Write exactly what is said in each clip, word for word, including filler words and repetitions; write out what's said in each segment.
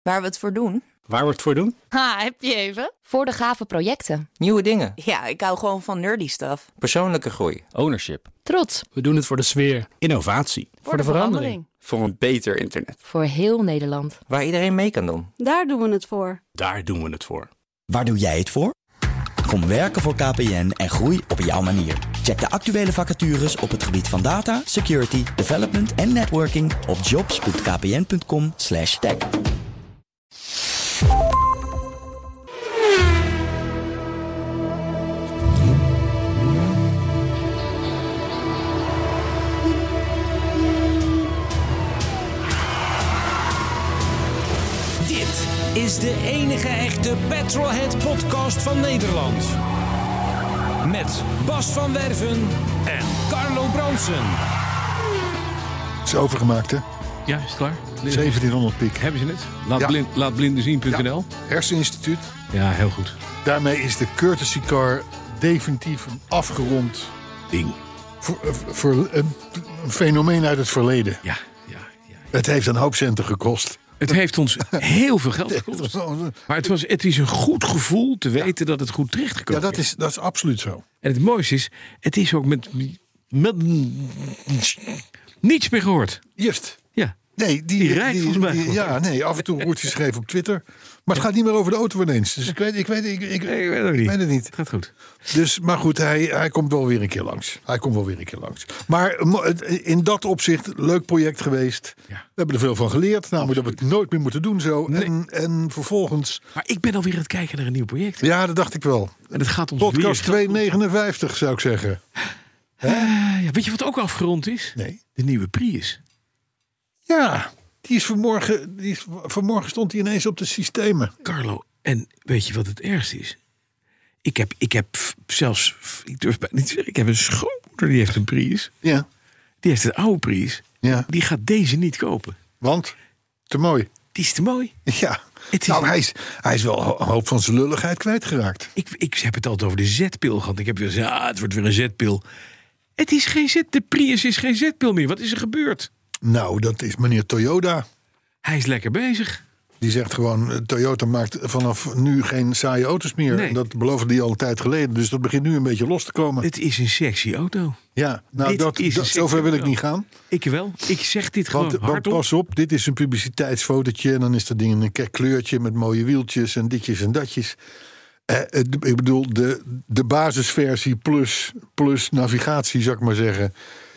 Waar we het voor doen? Waar we het voor doen? Ha, heb je even? Voor de gave projecten. Nieuwe dingen. Ja, ik hou gewoon van nerdy stuff. Persoonlijke groei. Ownership. Trots. We doen het voor de sfeer. Innovatie. Voor, voor de, de verandering. verandering. Voor een beter internet. Voor heel Nederland. Waar iedereen mee kan doen. Daar doen we het voor. Daar doen we het voor. Waar doe jij het voor? Kom werken voor K P N en groei op jouw manier. Check de actuele vacatures op het gebied van data, security, development en networking op jobs punt k p n punt com slash tech. Dit is de enige echte Petrolhead podcast van Nederland. Met Bas van Werven en Carlo Bronsen. Het is overgemaakt, hè? Ja, is het klaar? zeventienhonderd piek. Hebben ze het? Laat, Ja. blind, laatblindenzien punt n l. Ja. Herseninstituut. Ja, heel goed. Daarmee is de courtesy car definitief een afgerond Ding. voor, voor, een, een fenomeen uit het verleden. Ja, ja, ja. Het heeft een hoop centen gekost. Het heeft ons heel veel geld gekost. Maar het, was, het is een goed gevoel te weten dat het goed Ja, terechtgekomen dat is, dat is absoluut zo. En het mooiste is, het is ook met, met niets meer gehoord. Juist. Ja. Nee, die, Die rijdt volgens mij die- gewoon. Ja, nee, af en toe wordt hij geschreven op Twitter. Maar het gaat niet meer over de auto ineens. Dus ik weet, ik weet, ik, ik, Nee, ik weet het ook niet. weet het niet. Het gaat goed. Dus, maar goed, hij, hij komt wel weer een keer langs. Hij komt wel weer een keer langs. Maar mo- het- in dat opzicht, leuk project geweest. Ja. We hebben er veel van geleerd. Namelijk dat we het nooit meer moeten doen zo. Nee. En, en vervolgens... Maar ik ben alweer aan het kijken naar een nieuw project. Ja, dat dacht ik wel. En het gaat ons Podcast weer... tweehonderdnegenenvijftig zou ik zeggen. Eh, ja, weet je wat ook afgerond is? Nee. De nieuwe Prius. Ja, die is vanmorgen, die is, vanmorgen stond hij ineens op de systemen. Carlo, en weet je wat het ergste is? Ik heb, ik heb f- zelfs, f- ik durf bijna niet te zeggen, ik heb een schoonmoeder die heeft een Prius. Ja, Die heeft een oude Prius. ja. Die gaat deze niet kopen. Want, te mooi. Die is te mooi. Ja, Het is- nou, hij is, hij is wel een hoop van zijn lulligheid kwijtgeraakt. Ik, ik heb het altijd over de Z-pil gehad. Ik heb weer gezegd, ah, het wordt weer een Z-pil. Het is geen Z, de Prius is geen Z-pil meer. Wat is er gebeurd? Nou, dat is meneer Toyota. Hij is lekker bezig. Die zegt gewoon, eh, Toyota maakt vanaf nu geen saaie auto's meer. Nee. Dat beloofde die al een tijd geleden. Dus dat begint nu een beetje los te komen. Het is een sexy auto. Ja, nou, Dit dat, is een dat, sexy zover wil ik auto. niet gaan. Ik wel. Ik zeg dit gewoon Want, want hardop. pas op, dit is een publiciteitsfotootje. En dan is dat ding in een kek kleurtje met mooie wieltjes en ditjes en datjes. Eh, het- ik bedoel, de, de basisversie plus, plus navigatie, zou ik maar zeggen.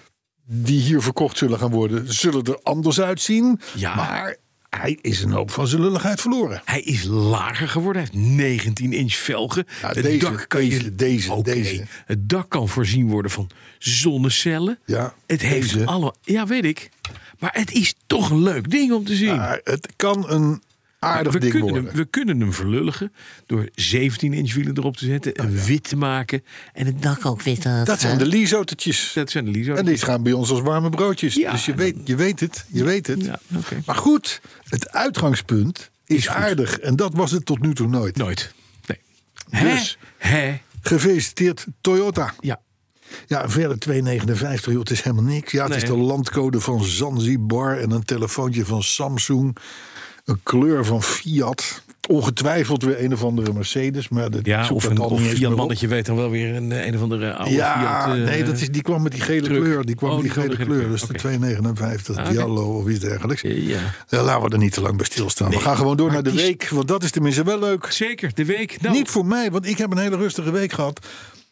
Die hier verkocht zullen gaan worden, zullen er anders uitzien. Ja. Maar hij is een hoop van zijn lulligheid verloren. Hij is lager geworden. Hij heeft negentien inch velgen. Ja, het deze, dak kan deze, je, deze, Oké, deze. Het dak kan voorzien worden van zonnecellen. Ja, het heeft deze. allemaal. Ja, weet ik. Maar het is toch een leuk ding om te zien. Maar het kan een aardig we, ding kunnen worden. hem, we kunnen hem verlulligen door zeventien inch wielen erop te zetten, en wit te maken en het dak ook wit te Dat zijn de leaseautootjes. Dat zijn de Liso. En die gaan bij ons als warme broodjes. Ja, dus je en weet, je weet het. Je weet het. Ja, oké. Maar goed, het uitgangspunt is, Is goed. aardig. En dat was het tot nu toe nooit. Nooit. Nee. Dus. Hè? Hè? Gefeliciteerd Toyota. Ja. Ja, en verder twee negenenvijftig, joh, het is helemaal niks. Ja, het Nee, is hè? de landcode van Zanzibar en een telefoontje van Samsung. Een kleur van Fiat. Ongetwijfeld weer een of andere Mercedes. Maar dat Ja, zoek of dat een, al of niet eens Fiat meer op. mannetje weet dan wel weer een, een of andere oude Ja, Fiat. eh, nee, dat is, die kwam met die gele truck. kleur. Die kwam Oh, met die die gele kwam kleur. met de Dus gele de kleur. twee negenenvijftig Ah, oké. Diallo of iets dergelijks. Ja. Ja, laten we er niet te lang bij stilstaan. Nee, we gaan gewoon door maar naar de die is- week. Want dat is tenminste wel leuk. Zeker, de week. Nou, Niet voor mij, want ik heb een hele rustige week gehad.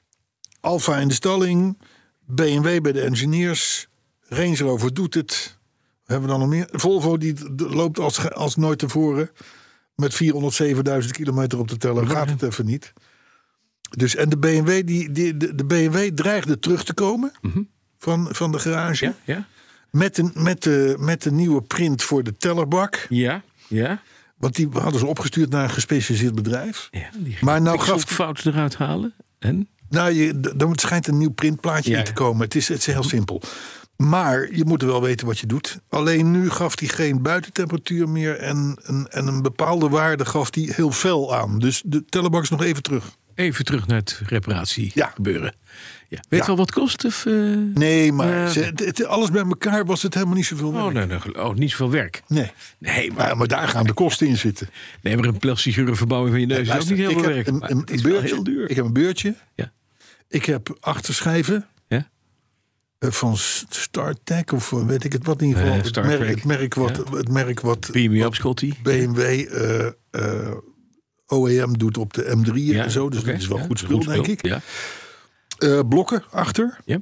Alfa in de stalling. B M W bij de engineers. Range Rover doet het. We hebben dan nog meer. Volvo die d- loopt als, ge- als nooit tevoren. Met vierhonderdzevenduizend kilometer op de teller. Gaat het even niet. Dus, en de B M W, die, die, de, de B M W dreigde terug te komen. Van, van de garage. ja, ja, Met, de, met, de, met de nieuwe print voor de tellerbak. ja, ja. Want die hadden ze opgestuurd naar een gespecialiseerd bedrijf. ja die Maar nou gaf- fout eruit halen. En? Nou, je, d- dan schijnt een nieuw printplaatje Ja, in te ja. komen. Het is, het is heel simpel. Maar je moet wel weten wat je doet. Alleen nu gaf hij geen buitentemperatuur meer. En, en, en een bepaalde waarde gaf hij heel fel aan. Dus de tellerbak is nog even terug. Even terug naar het reparatie Ja. gebeuren. Ja. Weet je Ja. wel wat het kost? Of, uh, Nee, maar Uh, ze, het, het- alles bij elkaar was het helemaal niet zoveel werk. oh, nee, nee, oh, niet zoveel werk. Nee. Nee, maar, Maar, ja, maar daar gaan de kosten in zitten. nee, maar een plastische verbouwing van je neus is ook Luister, niet heel ik veel heb werk. een, maar een, het is een wel beurtje, heel duur. Ik heb een beurtje. Ja. Ik heb achterschijven. Ja? eh, Van StarTech of eh, weet ik het wat in ieder geval. Eh, het, Star merk, Trek. het merk wat, Ja. het merk wat Beam me up, Scotty. B M W eh, eh, O E M doet op de M drie Ja, en zo. Dus oké. dat is wel Ja, goed dat spul, is denk ik. Ja. Eh, blokken achter. Ja.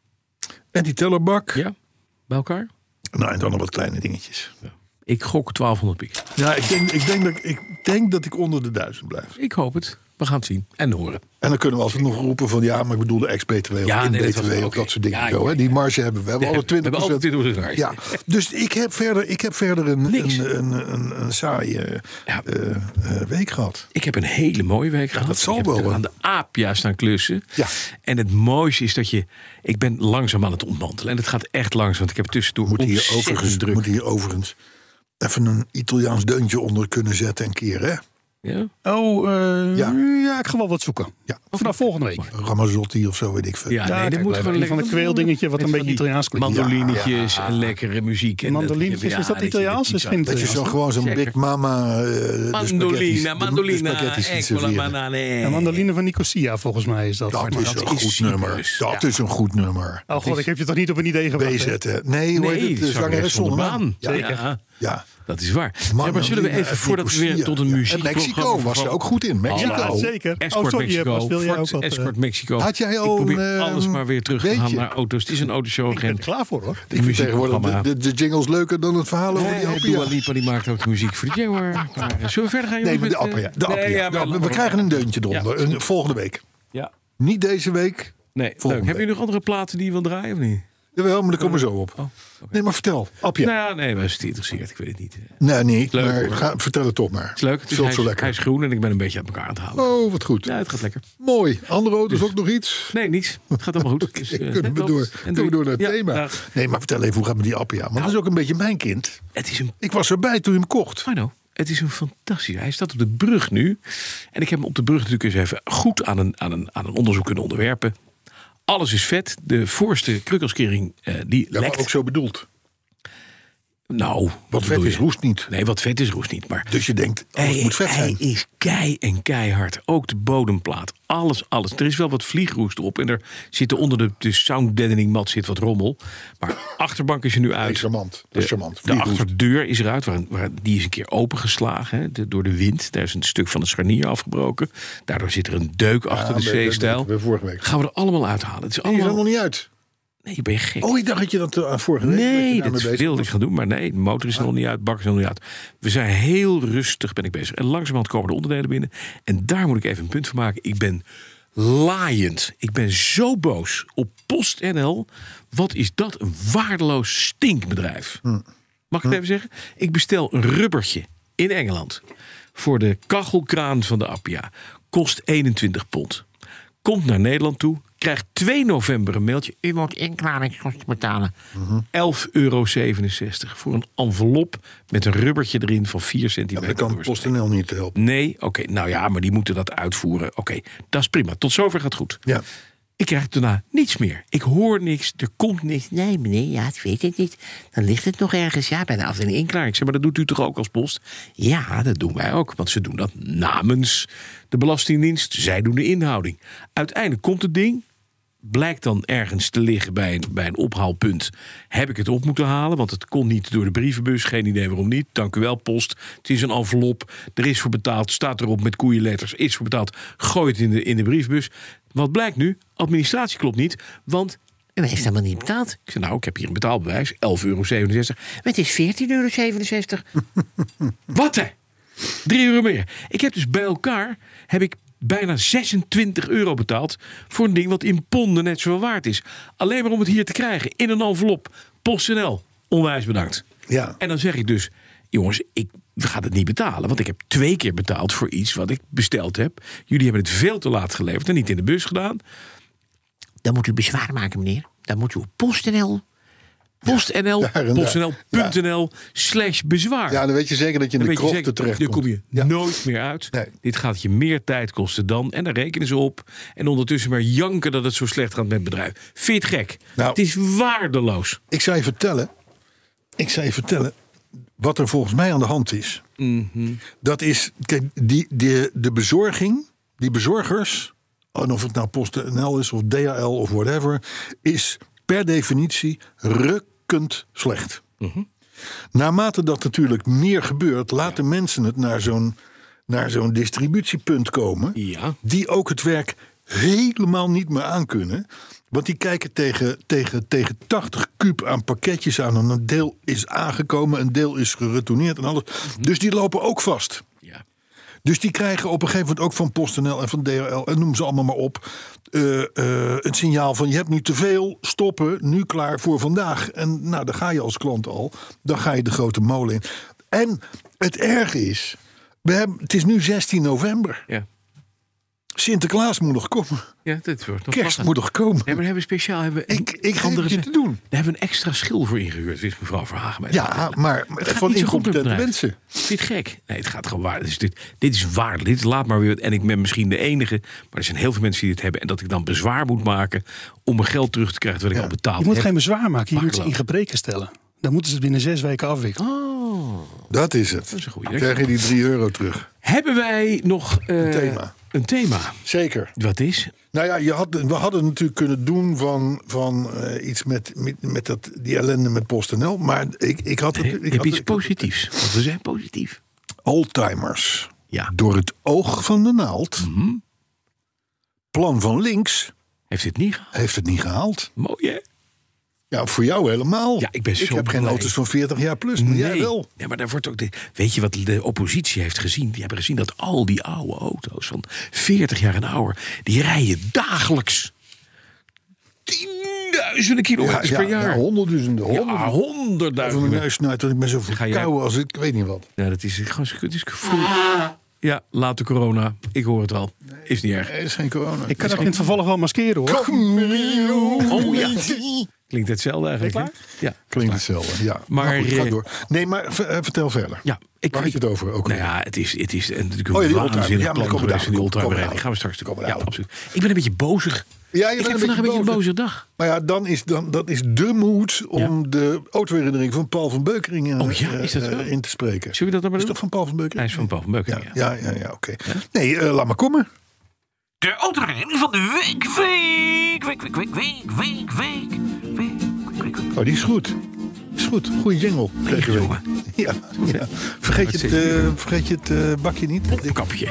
En die tellerbak. ja, bij elkaar. Nou, en dan nog wat kleine dingetjes. Ik gok twaalfhonderd piek. Ja, ik denk, ik, denk dat, ik denk dat ik onder de duizend blijf. Ik hoop het. We gaan het zien en horen. En dan kunnen we altijd nog roepen van ja, maar ik bedoel de ex-B T W of Ja, nee, dat in-B T W was- of oké. dat soort dingen. Ja, zo, ja, hè. Die marge hebben we. We hebben alle We twintig hebben alle procent. twintig procent. Ja, dus ik heb verder, ik heb verder een, Niks. een, een, een, een saaie Ja. eh, eh, week gehad. Ik heb een hele mooie week gehad. dat zal ik heb wel, er hè. aan de Apia staan klussen. Ja. En het mooiste is dat je... Ik ben langzaam aan het ontmantelen. En het gaat echt langzaam. Want ik heb tussendoor Moet hier, ontzettend overigens, druk. moet hier overigens even een Italiaans deuntje onder kunnen zetten een keer, hè? Ja? Oh, eh, Ja. ja. ik ga wel wat zoeken. Ja. Vanaf volgende week. Ramazzotti of zo, weet ik veel. Ja, Ja, nee, kijk, dat moet wel gewoon even van lekker- een kweeldingetje wat met een van beetje die Italiaans klinkt. Mandolinetjes en lekkere muziek. En dat- Mandolinetjes, is dat je Italiaans? de Dat is geen pizza- Dat je zo Italiaans. gewoon zo'n Zeker. Big Mama eh, de spaghettis- Mandolina, de- mandolina, de spaghettis ziet eccola serveren. banane. En mandoline van Nicosia, volgens mij is dat. Dat Maar is dat- een is goed Cyprus. nummer. Dat is een goed nummer. Oh god, ik heb je toch niet op een idee gebracht? hè? B Z, hè? Nee, hoe heet Nee, het? De zangeres zonder baan. Ja, Zeker. ja, Ja. dat is waar. Man, ja, maar zullen we Mandolina even, uit voordat we weer Nicosia. tot een Ja. muziek... En Mexico was ze ook goed in. Mexico. Ja, zeker. Escort Oh, sorry, Mexico. Bas, wil jij Ford ook wat, Escort eh, Mexico. Had jij al Ik probeer een, eh, alles maar weer terug te beetje? gaan naar auto's. Het is een autoshow. Ik ben Geen er klaar voor hoor. Ik vind tegenwoordig de, de, de jingles leuker dan het verhaal over die Nee, Appia. Dua Lipa die maakt ook de muziek voor de Jaguar. Maar, eh, zullen we verder gaan? Nee, jongens, maar de met, Appia. eh, De Appia. nee, ja, maar- Ja, we krijgen een deuntje eronder. Ja. Een- Volgende week. Ja. Niet deze week. Nee, leuk. Volgende Heb je week. nog andere platen die je wil draaien of niet? Jawel, maar daar komen we zo op. Oh, Nee, maar vertel. Appia. Nou ja, nee, maar is het geïnteresseerd. Ik weet het niet. Het Nee, niet. Leuk, maar hoor. ga, vertel het toch maar. is leuk. Het is, Zult hij, zo is, lekker. hij is groen en ik ben een beetje uit elkaar aan het halen. Oh, wat goed. Ja, het gaat lekker. Mooi. Andere auto's ook nog iets? Nee, niets. Het gaat allemaal goed. Dus, eh, Kunnen we net door, loopt. En kunnen we doei. door naar het Ja, thema. dag. Nee, maar vertel even, hoe gaat het met die Appia? Want dat is ook een beetje mijn kind. Het is een Ik was erbij toen je hem kocht. I know. Het is een fantastisch. Hij staat op de brug nu. En ik heb hem op de brug natuurlijk eens even goed aan een, aan een, aan een onderzoek kunnen onderwerpen. Alles is vet. De voorste krukkelskering uh, die Ja, maar lekt. ook zo bedoeld. Nou, Wat wat vet bedoel is, je? roest niet. Nee, wat vet is roest niet. Maar Dus je denkt, oh, het hij, moet vet hij zijn. is kei en keihard. Ook de bodemplaat. Alles, alles. Er is wel wat vliegroest op. En er zitten onder de, de sound deadening mat zit wat rommel. Maar achterbank is er nu Nee, uit. charmant. Dat De, is charmant. de Vliegroest. achterdeur is eruit. Waar, waar, die is een keer opengeslagen hè, de, door de wind. Daar is een stuk van het scharnier afgebroken. Daardoor zit er een deuk achter de Ja, we- we- zeestijl. we- we vorige week. Gaan we er allemaal uithalen. Het is Die is er allemaal... nog niet uit. Nee, ben je gek. Oh, ik dacht dat je dat uh, vorige week... Nee, daarmee dat bezig wilde was. ik gaan doen. Maar nee, de motor is er nog niet uit, bak is er nog niet uit. We zijn heel rustig ben ik bezig. En langzamerhand komen de onderdelen binnen. En daar moet ik even een punt van maken. Ik ben laaiend. Ik ben zo boos op PostNL. Wat is dat een waardeloos stinkbedrijf. Hm. Mag ik het even zeggen? Ik bestel een rubbertje in Engeland. Voor de kachelkraan van de Appia. Kost eenentwintig pond. Komt naar Nederland toe. Krijgt twee november een mailtje. U moet inklaringskosten betalen. elf euro zevenenzestig. Voor een envelop met een rubbertje erin van vier Ja, centimeter. maar dat kan doorsnee. PostNL niet helpen. Nee, oké. nou ja, maar die moeten dat uitvoeren. Oké, dat is prima. Tot zover gaat goed. Ja. Ik krijg daarna niets meer. Ik hoor niks. Er komt niks. Nee, meneer, ja, ik weet het niet. Dan ligt het nog ergens. Ja, bij de afdeling inklaring. Ik zeg, maar dat doet u toch ook als post? Ja, dat doen wij ook. Want ze doen dat namens de Belastingdienst. Zij doen de inhouding. Uiteindelijk komt het ding. Blijkt dan ergens te liggen bij een, bij een ophaalpunt. Heb ik het op moeten halen, want het kon niet door de brievenbus. Geen idee waarom niet. Dank u wel, post. Het is een envelop. Er is voor betaald. Staat erop met koeienletters. Is voor betaald. Gooi het in de, in de brievenbus. Wat blijkt nu? Administratie klopt niet. Want u heeft helemaal niet betaald. Ik zei, nou, ik heb hier een betaalbewijs. elf euro zevenenzestig. Maar het is veertien euro zevenenzestig. Wat hè? drie euro meer. Ik heb dus bij elkaar... heb ik bijna zesentwintig euro betaald voor een ding wat in ponden net zoveel waard is. Alleen maar om het hier te krijgen in een envelop. PostNL, onwijs bedankt. Ja. En dan zeg ik dus, jongens, ik ga het niet betalen. Want ik heb twee keer betaald voor iets wat ik besteld heb. Jullie hebben het veel te laat geleverd en niet in de bus gedaan. Dan moet u bezwaar maken, meneer. Dan moet u op PostNL PostNL, daar en daar. postnl punt n l slash bezwaar. Ja, dan weet je zeker dat je in Dan de weet je krochten zeker, terecht daar komt. kom je nooit meer uit. Nee. Dit gaat je meer tijd kosten dan. En dan rekenen ze op. En ondertussen maar janken dat het zo slecht gaat met het bedrijf. Vind je het gek? Nou, het is waardeloos. Ik zou je vertellen... Ik zou je vertellen... Wat er volgens mij aan de hand is. Mm-hmm. Dat is... Kijk, die, die, de bezorging... Die bezorgers... En of het nou PostNL is of D H L of whatever... Is per definitie rukkend slecht. Mm-hmm. Naarmate dat natuurlijk meer gebeurt... Laten ja. mensen het naar zo'n, naar zo'n distributiepunt komen... Ja. Die ook het werk helemaal niet meer aankunnen... Want die kijken tegen, tegen, tegen tachtig kuub aan pakketjes aan. En een deel is aangekomen, een deel is geretourneerd en alles. Dus die lopen ook vast. Ja. Dus die krijgen op een gegeven moment ook van PostNL en van D H L... en noem ze allemaal maar op... Uh, uh, het signaal van je hebt nu te veel, stoppen, nu klaar voor vandaag. En nou, dan ga je als klant al. Dan ga je de grote molen in. En het erge is, we hebben, het is nu zestien november. Ja. Sinterklaas moet nog komen. Ja, dit wordt nog Kerst lachen. moet nog komen. Ja, maar hebben we speciaal hebben we Ik, ik ga andere het je te doen. Daar hebben we een extra schil voor ingehuurd, wist mevrouw Verhagen. Mij Ja, maar Het gaat van niet zo goed met het incompetente bedrijf. mensen. Vind je het gek? Nee, het gaat gewoon waar. Dit is, dit, dit is waar. Dit is laat maar weer. En ik ben misschien de enige. Maar er zijn heel veel mensen die dit hebben. En dat ik dan bezwaar moet maken om mijn geld terug te krijgen wat ik Ja. al betaald Je moet heb. geen bezwaar maken. Je moet ze Makkeloos. in gebreken stellen. Dan moeten ze het binnen zes weken afwikkelen. Oh, Dat is het. dat is een goeie. Dan krijg je die drie euro terug. Hebben wij nog uh, Een thema. Een thema. Zeker. Wat is? Nou ja, je had, we hadden natuurlijk kunnen doen van, van uh, iets met, met, met dat, die ellende met PostNL. Maar ik, ik had... Het, Ik ik heb had iets het- positiefs. Want we zijn positief. Oldtimers. Ja. Door het oog van de naald. Mm-hmm. Plan van links Heeft dit niet gehaald? heeft het niet gehaald. Mooi, hè? Ja, voor jou helemaal. Ja, ik ben ik zo heb geen blij. auto's van veertig jaar plus, maar jij wel. Ja, maar daar wordt ook de, weet je wat de oppositie heeft gezien? Die hebben gezien dat al die oude auto's van veertig jaar en ouder... die rijden dagelijks tienduizenden kilometers Ja, per ja, jaar. ja, honderdduizenden, Ja, honderdduizenden. Even honderdduizenden. mijn neus snuiten, want ik ben zo Ga jij- verkouden als ik weet niet wat. Ja, dat is gewoon het is gevoel. Ja, laat de corona. Ik hoor het al. Is niet erg. Er is geen corona. Ik kan dat in het vervolg wel maskeren hoor. Oh ja. Klinkt hetzelfde eigenlijk. Ben je hè? Ja. Klinkt hetzelfde, ja. Maar, Maar goed, ga eh, door. Nee, maar v- uh, vertel verder. Ja, ik Waar had je het over? Ook Nou alweer? ja, het is, het is een, natuurlijk Oh ja, een die oldtimer. waanzinnig Ja, maar plan komen we geweest van die dadelijk op. oldtimer. Komen we Die gaan we straks doen. Komen we Ja, dadelijk. absoluut. Ik ben een beetje bozig. Ja, je Ik bent heb vandaag een beetje een boos. boze dag. Maar ja, dan is, dan, dat is de moed om de autoherinnering van Paul van Beukering uh, Oh ja, is dat zo? uh, in te spreken. Zullen we dat dan maar Is doen? dat van Paul van Beukering? Hij is van Paul van Beukering, Ja, ja, ja, ja, oké. Nee, uh, laat maar komen. De autoherinnering van de week, week, week, week, week, week, week, week, week, week, week. Oh, die is goed. Is goed. Goeie jingle. Deze week. jongen. Ja, ja. Vergeet, je het, uh, vergeet je het uh, bakje niet. Ik Kapje.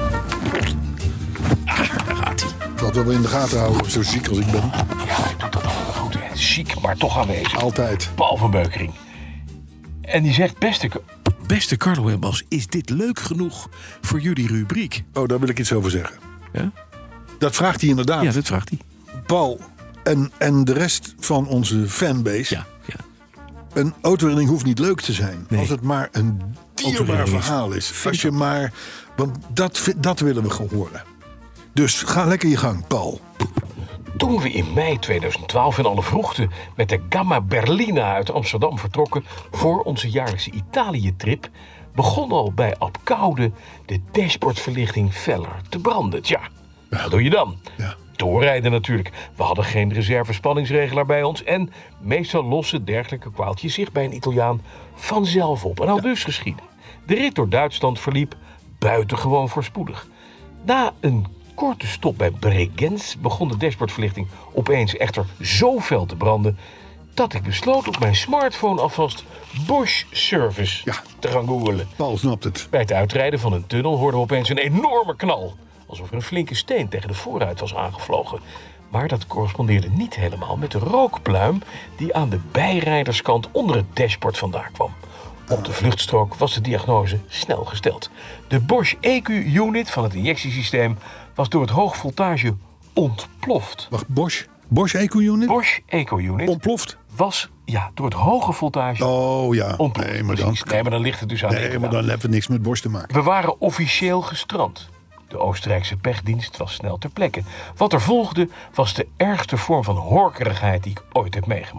Ah, daar gaat hij. zal het wel in de gaten houden, zo ziek als ik ben. Ja, hij doet dat allemaal goed, hè. Ziek, maar toch aanwezig. Altijd. Paul van Beukering. En die zegt, beste... Ko- Beste Carlo en Bas, is dit leuk genoeg voor jullie rubriek? Oh, daar wil ik iets over zeggen. Ja, Dat vraagt hij inderdaad. ja dat vraagt hij. Paul en, en de rest van onze fanbase. Ja, ja. Een autoherinnering hoeft niet leuk te zijn. Nee. Als het maar een dierbaar Autoherinnering is verhaal is. Als je maar, want dat, vi- dat willen we gewoon horen. Dus ga lekker je gang, Paul. Toen we in mei tweeduizend twaalf in alle vroegte met de Gamma Berlina uit Amsterdam vertrokken voor onze jaarlijkse Italië-trip, begon al bij Apkoude de dashboardverlichting feller te branden. Tja, wat doe je dan? Ja. Doorrijden natuurlijk. We hadden geen reservespanningsregelaar bij ons en meestal lossen dergelijke kwaaltjes zich bij een Italiaan vanzelf op. En al dus geschieden. De rit door Duitsland verliep buitengewoon voorspoedig. Na een korte stop bij Bregenz begon de dashboardverlichting opeens echter zo fel te branden dat ik besloot op mijn smartphone alvast Bosch Service Ja. te gaan googlen. Paul snapt het. Bij het uitrijden van een tunnel hoorden we opeens een enorme knal. Alsof er een flinke steen tegen de voorruit was aangevlogen. Maar dat correspondeerde niet helemaal met de rookpluim die aan de bijrijderskant onder het dashboard vandaan kwam. Op de vluchtstrook was de diagnose snel gesteld. De Bosch E Q-unit van het injectiesysteem was door het hoogvoltage ontploft. Wacht, Bosch? Bosch Eco-unit? Bosch E Q-unit Ontploft? was ja, door het hoge voltage Oh ja. ontploft. Nee, maar dan, Precies. Nee, maar dan ligt het dus aan de nee, maar inderdaad. dan hebben we niks met Bosch te maken. We waren officieel gestrand. De Oostenrijkse pechdienst was snel ter plekke. Wat er volgde was de ergste vorm van horkerigheid die ik ooit heb meegemaakt.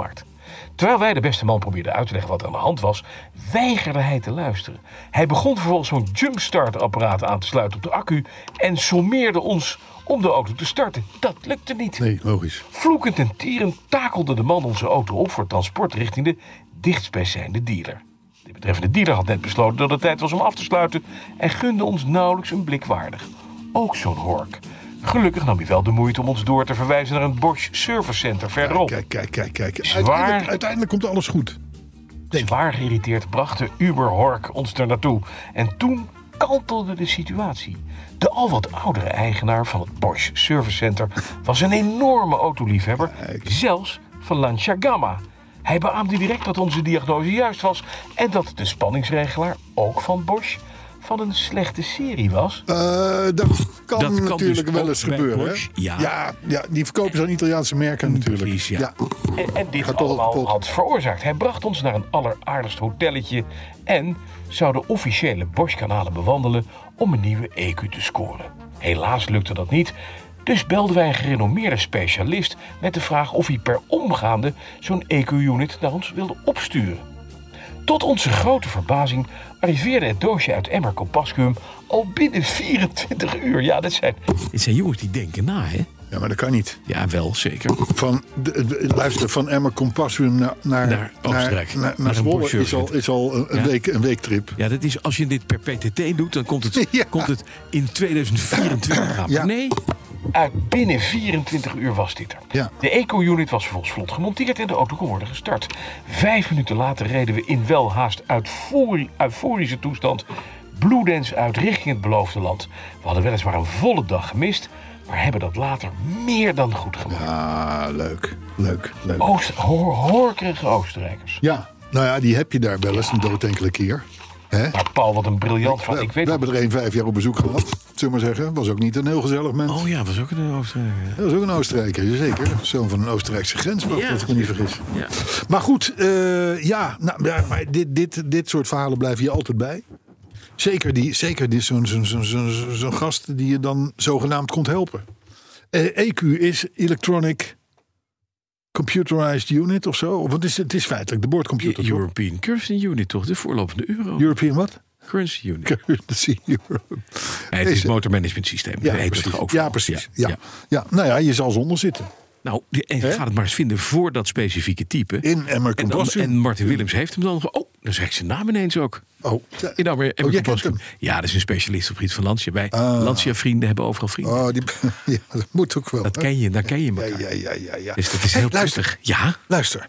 Terwijl wij de beste man probeerden uit te leggen wat er aan de hand was, weigerde hij te luisteren. Hij begon vervolgens zo'n jumpstart-apparaat aan te sluiten op de accu en sommeerde ons om de auto te starten. Dat lukte niet. Nee, logisch. Vloekend en tierend takelde de man onze auto op voor transport richting de dichtstbijzijnde dealer. De betreffende dealer had net besloten dat het tijd was om af te sluiten en gunde ons nauwelijks een blik waardig. Ook zo'n hork. Gelukkig nam hij wel de moeite om ons door te verwijzen naar een Bosch Service Center verderop. Kijk, kijk, kijk, kijk. Zwaar, uiteindelijk, uiteindelijk komt alles goed. Zwaar geïrriteerd bracht de Uber-hork ons er naartoe. En toen kantelde de situatie. De al wat oudere eigenaar van het Bosch Service Center was een enorme autoliefhebber, zelfs van Lancia Gamma. Hij beaamde direct dat onze diagnose juist was en dat de spanningsregelaar, ook van Bosch, van een slechte serie was. Uh, dat kan Dat kan natuurlijk dus wel ook eens bij gebeuren. Bosch, hè? ja. Ja, ja, die verkopen ze aan Italiaanse merken natuurlijk. Precies, ja. ja. En, en dit Gaat toch allemaal kapot. had veroorzaakt. Hij bracht ons naar een alleraardigst hotelletje en zou de officiële Bosch-kanalen bewandelen om een nieuwe E Q te scoren. Helaas lukte dat niet, dus belden wij een gerenommeerde specialist met de vraag of hij per omgaande zo'n E Q-unit naar ons wilde opsturen. Tot onze grote verbazing arriveerde het doosje uit Emmer Compascuum al binnen vierentwintig uur. Ja, dat zijn... Het zijn jongens die denken na, hè? Ja, maar dat kan niet. Ja, wel, zeker. Van, de, de- luister, van Emmer Compassuum naar, naar, Naar Oostenrijk. Naar, naar, Naar een Zwolle Bosch is al, is al een, een, Ja. week, een weektrip. Ja, dat is, als je dit per P T T doet, dan komt het, Ja. komt het in tweeduizend vierentwintig aan. Ja. Nee, Uit binnen vierentwintig uur was dit er. Ja. De Eco-unit was vervolgens vlot gemonteerd en de auto kon worden gestart. Vijf minuten later reden we in welhaast eufori- euforische toestand bloedens uit richting het beloofde land. We hadden weliswaar een volle dag gemist, maar hebben dat later meer dan goed gemaakt. Ah, leuk. Leuk, leuk. Oost, hoor, horkerige Oostenrijkers. Ja, nou ja, die heb je daar wel eens een dood enkele keer. Hè? Maar Paul, wat een briljant van. We, Ik weet we nog- hebben er een vijf jaar op bezoek gehad, zullen we maar zeggen. Was ook niet een heel gezellig mens. oh ja, was ook een Oostenrijker. Dat was ook een Oostenrijker, zeker. Zoon van een Oostenrijkse grenswacht, Ja. als ik me niet vergis. Ja. Maar goed, eh, ja, nou, ja maar dit, dit, dit soort verhalen blijven je altijd bij. Zeker, die, zeker die, zo'n zo'n zo'n zo'n zo'n gast die je dan zogenaamd komt helpen. Eh, E Q is Electronic Computerized Unit of zo. Of wat is het? Het is feitelijk de boordcomputer. toch? European Currency Unit, toch? De voorlopende euro. European wat? Currency Unit. Currency Euro. Nee, het is het motormanagement systeem. Ja, Daar heet het precies. ook Ja, van. precies. Ja, Ja. ja. Ja. Nou ja, je zal zonder zitten. Nou, en Hè? ga het maar eens vinden voor dat specifieke type. In Emmer En, dan, Compascuum. en Martin Willems heeft hem dan. ge- Oh, dan zeg ik zijn naam ineens ook. Oh, ja. In Emmer, Emmer Oh, jij Compascuum. kent Ja, dat is een specialist op het gebied van Lancia. Wij Ah. Lancia-vrienden hebben overal vrienden. Oh, die, ja, dat moet ook wel. Dat hè? ken je, daar ken je Ja, elkaar. ja, ja, ja, ja. Dus dat is Hey, heel luister, prettig. Ja, luister.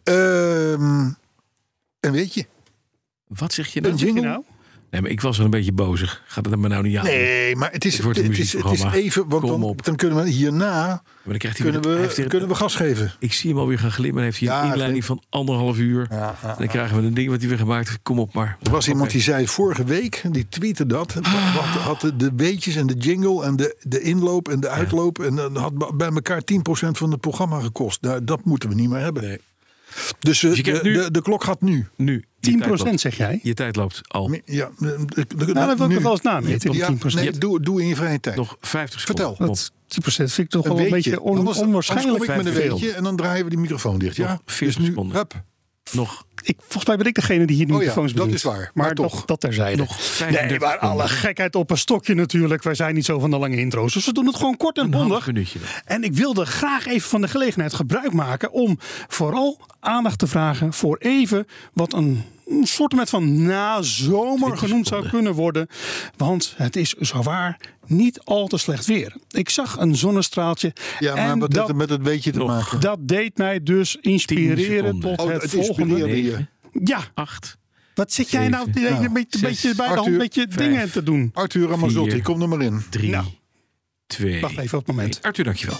Ehm, en weet je, wat zeg je een nou? jingle? nou? Nee, maar ik was wel een beetje bozig. Gaat het er maar nou niet aan? Nee, maar het is, Het wordt een het is, het is muziekprogramma. even, want Kom dan, op. dan kunnen we hierna Maar dan krijgt hij kunnen weer- hij we, heeft weer- kunnen we gas geven. Ik zie hem alweer gaan glimmen. Heeft hij Ja, een inleiding van anderhalf uur. Ja, ja, En dan krijgen we een ding wat hij weer gemaakt heeft. Kom op maar. Er was iemand Oké. die zei vorige week, die tweette dat. Had, had de, de weetjes en de jingle en de, de inloop en de uitloop. En dat had bij elkaar tien procent van het programma gekost. Nou, dat moeten we niet meer hebben. Nee. Dus eh, je krijgt de, nu- de, de klok gaat nu. Nu. je tien tijd procent loopt. zeg jij? Je tijd loopt al. Ja, de, de, de- Nou, dat wil ik nu. nog wel eens nameten, die Ja, tien procent. nee, doe, doe in je vrije tijd. Nog vijftig seconden. Vertel. Kom op. Dat tien procent vind ik toch Een wel een weetje. beetje on, Anders- Anders onwaarschijnlijk. kom ik met een Veel. weetje en dan draaien we die microfoon dicht. Ja? Nog veertig dus nu, seconden. hup. Nog, Ik, volgens mij ben ik degene die hier de Oh ja, microfoons dat bedient. is waar. Maar, Maar toch. toch, dat terzijde. nog vijfendertig Nee, maar alle seconden. gekheid op een stokje natuurlijk. Wij zijn niet zo van de lange intro's. Dus we doen het gewoon kort en Een half bondig. minuutje dan. En ik wilde graag even van de gelegenheid gebruik maken om vooral aandacht te vragen voor even wat een een soort met van nazomer genoemd zou seconden. kunnen worden. Want het is zowaar niet al te slecht weer. Ik zag een zonnestraaltje. Ja, maar en wat dat, heeft het met het weetje te Nog. maken? dat deed mij dus inspireren seconden. tot Oh, het, het volgende. inspireerde je. Negen, Ja, acht, wat zit jij nou Zeven, een beetje, zes, beetje bij de hand Arthur, een beetje vijf, dingen te doen? Arthur Ramazzotti, vier. kom er maar in. drie, Nou, twee. wacht even op het moment. één. Arthur, dankjewel.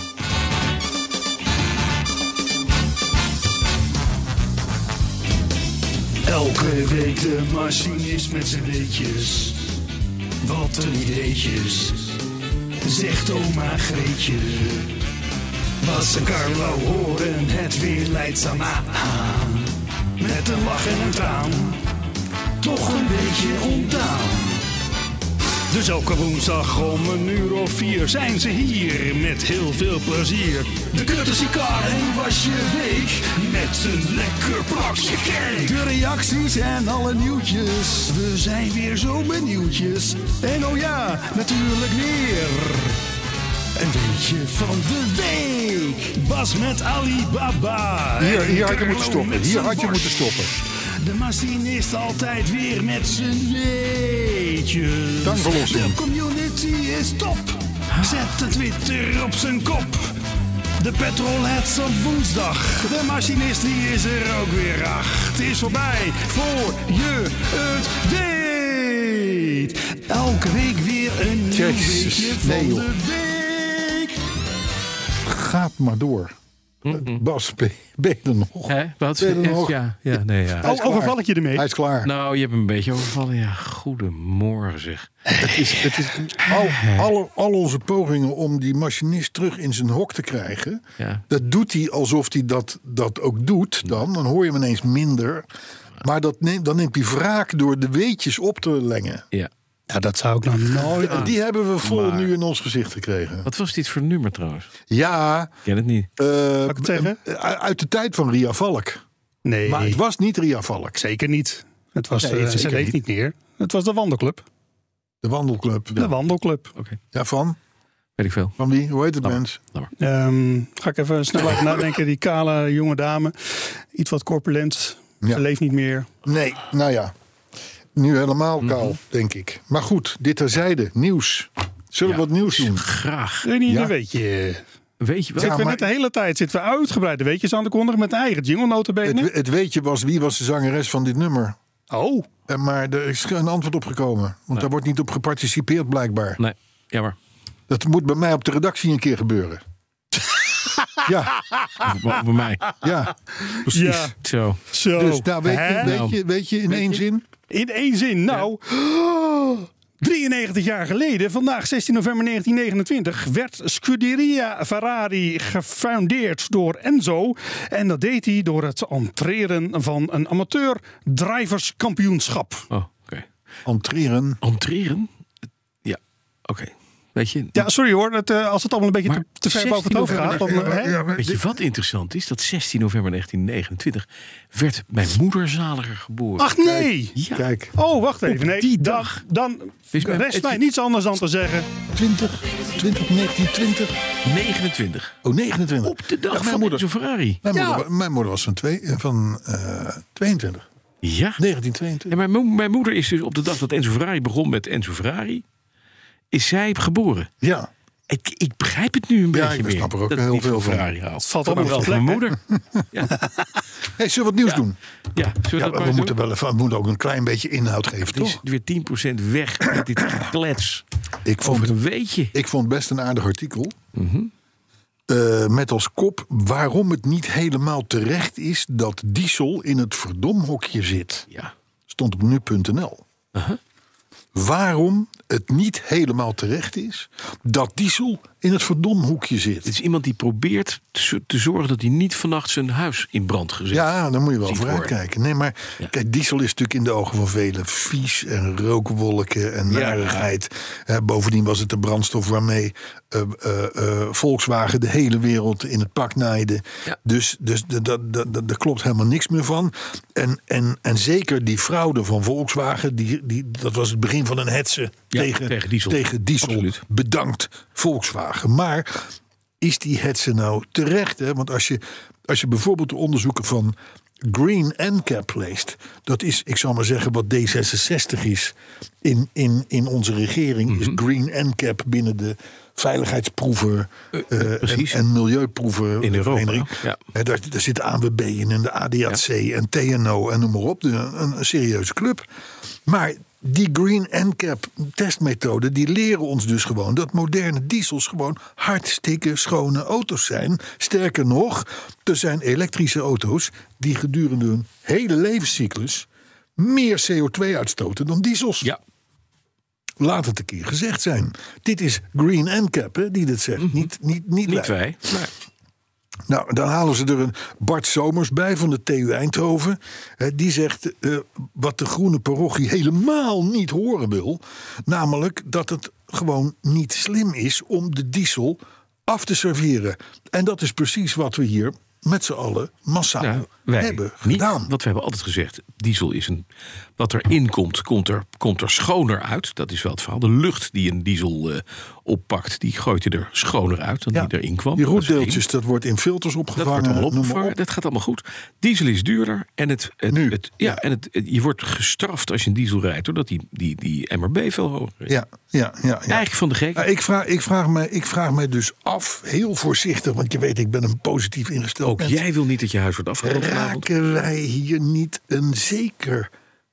Elke week de machinist met zijn weetjes. Wat een ideetjes. Zegt oma Greetje. Bas en Carlo horen het weer leidzaam aan. Met een lach en een traan. Toch een beetje ontdaan. Dus elke woensdag om een uur of vier zijn ze hier met heel veel plezier. De Courtesy Car en was je week met een lekker plakje cake. De reacties en alle nieuwtjes, we zijn weer zo benieuwtjes. En oh ja, natuurlijk weer een weetje van de week. Bas met Alibaba. Hier, hier had je Carlo moeten stoppen. met Hier zijn had je borst. moeten stoppen. De machinist altijd weer met zijn weetjes. Dankverlossing. De community is top. Zet de Twitter op zijn kop. De petrolheads op woensdag. De machinist die is er ook weer. Ach, het is voorbij voor je het weet. Elke week weer een nieuw Jezus, weetje van nee, joh. de week. Gaat maar door. Bas, ben ben je er nog? Hè? Wat? Ben je er nog? Ja, ja, nee, ja. Hij is Oh, overval klaar. ik je ermee? Hij is klaar. Nou, je hebt hem een beetje overvallen. Ja, goedemorgen zeg. Het is, het is al, alle, al onze pogingen om die machinist terug in zijn hok te krijgen. Ja. Dat doet hij alsof hij dat, dat ook doet. Dan, dan hoor je hem ineens minder. Maar dat neemt, dan neemt hij wraak door de weetjes op te lengen. Ja. Ja, dat zou ik nou nooit En die hebben we vol nu in ons gezicht gekregen. Wat was dit voor nummer trouwens? Ja, Ik ken het niet. uh, ik het zeggen? uit de tijd van Ria Valk. Nee, Maar het was niet Ria Valk. zeker niet. Het was, Nee, eh, zeker ze leeft niet. niet meer. Het was de wandelclub. De wandelclub. De wandelclub. Oké, Ja, van? weet ik veel. Van wie? Hoe heet het mens? Ehm, ga ik even snel over nadenken. Die kale jonge dame. Iets wat corpulent. Ja. Ze leeft niet meer. Nee, nou ja. Nu helemaal kaal, denk ik. Maar goed, dit terzijde. Nieuws. Zullen we Ja. wat nieuws doen? Graag. Weet je, Ja. een beetje. Weet je wel? Zitten we maar- net de hele tijd zitten we uitgebreide weetjes aan te kondigen met een eigen jingle notabene. Het, het weetje was, wie was de zangeres van dit nummer? Oh, En Maar er is een antwoord op gekomen. Want daar wordt niet op geparticipeerd blijkbaar. Nee, jammer. Dat moet bij mij op de redactie een keer gebeuren. ja, Bij bij mij. ja, precies. ja. Zo. Zo. Dus nou, weet, Hè? je, weet, je, weet je in één zin? In één zin. Nou, oh, drieënnegentig jaar geleden, vandaag zestien november negentien negenentwintig, werd Scuderia Ferrari gefoundeerd door Enzo. En dat deed hij door het entreren van een amateur driverskampioenschap. Oh, oké. Entreren. Entreren? Ja, oké. Weet je, Ja, sorry hoor, het, uh, als het allemaal een beetje Maar te, te ver boven het hoofd gaat. Dan, uh, hè? Ja, maar weet je dit- wat interessant is? Dat zestien november negentien negenentwintig werd mijn moeder zaliger geboren. Ach nee! Ja. Kijk, Oh, wacht even. Op Nee, die dan, dag. dan Is mijn- rest het- mij niets anders dan te zeggen. twintig, twintig, negentien twintig. negenentwintig. Oh, negenentwintig. Op de dag Ja, mijn van moeder. Enzo Ferrari. Mijn, Ja. moeder, mijn moeder was van, twee, van uh, tweeëntwintig. Ja. negentien tweeëntwintig. En mijn, mo- mijn moeder is dus op de dag dat Enzo Ferrari begon met Enzo Ferrari, is zij geboren. Ja. Ik, ik begrijp het nu een Ja, beetje ik meer. snap er ook dat heel het niet veel van van. Ferrari haalt. Het valt Maar allemaal wel wel van mijn plek, moeder. Ja, Hey, zullen we wat nieuws Ja. doen? ja, zullen we Ja, dat we maar eens moeten, doen? wel even, we moeten ook een klein beetje inhoud geven, Het is toch? weer tien procent weg met dit geklets Ik vond, over een weetje. ik vond best een aardig artikel. Uh, met als kop waarom het niet helemaal terecht is dat Diesel in het verdomhokje zit. Ja. Stond op nu punt n l. Uh-huh. Waarom het niet helemaal terecht is dat Diesel in het verdomhoekje zit. Het is iemand die probeert te te zorgen dat hij niet vannacht zijn huis in brand gezet. Ja, daar moet je wel Ziet vooruit worden. kijken. Nee, maar Ja. kijk, Diesel is natuurlijk in de ogen van velen vies en rookwolken en Ja. narigheid. Eh, bovendien was het de brandstof waarmee eh, eh, eh, Volkswagen de hele wereld in het pak naaide. Ja. Dus, dus d- d- d- d- daar klopt helemaal niks meer van. En, en, en zeker die fraude van Volkswagen, die, die, dat was het begin van een hetze Ja, tegen, tegen Diesel. Tegen Diesel. Absoluut. Bedankt Volkswagen. Maar is die hetze nou terecht? Hè? Want als je, als je bijvoorbeeld de onderzoeken van Green N C A P leest, dat is, ik zal maar zeggen, wat D zesenzestig is in, in, in onze regering, Mhm. is Green N C A P binnen de veiligheidsproeven Uh, uh, en, precies. en milieuproeven In Europa, vereniging. ja. Hè, daar, daar zit de A N W B in en de A D A C en T N O en noem maar op. De, een, een serieuze club. Maar die Green N C A P testmethode, die leren ons dus gewoon dat moderne diesels gewoon hartstikke schone auto's zijn. Sterker nog, er zijn elektrische auto's die gedurende hun hele levenscyclus meer C O twee uitstoten dan diesels. Ja. Laat het een keer gezegd zijn. Dit is Green N C A P hè, die dit zegt. Niet, niet, niet, Niet wij. wij. Maar Nou, dan halen ze er een Bart Somers bij van de T U Eindhoven. Eh, die zegt uh, wat de groene parochie helemaal niet horen wil. Namelijk dat het gewoon niet slim is om de diesel af te serveren. En dat is precies wat we hier met z'n allen massaal Ja, wij hebben niet, gedaan. Want we hebben altijd gezegd, diesel is een... Wat erin komt, komt er, komt er schoner uit. Dat is wel het verhaal. De lucht die een diesel uh, oppakt, die gooit je er schoner uit dan Ja, die erin kwam. Die Dat is één. roetdeeltjes, dat wordt in filters Dat wordt opgevangen. allemaal noem maar opgevangen. op. Dat gaat allemaal goed. Diesel is duurder. En, het, het, Nu. het, ja, Ja. en het, het- je wordt gestraft als je een diesel rijdt, doordat die, die, die M R B veel hoger is. Ja, ja, ja, ja. Eigenlijk van de gek. Nou, ik, vraag, ik, vraag me, ik vraag me dus af, heel voorzichtig, want je weet, ik ben een positief ingesteld Ook mens. jij wil niet dat je huis wordt afgerond vanavond. Raken wij hier niet een zeker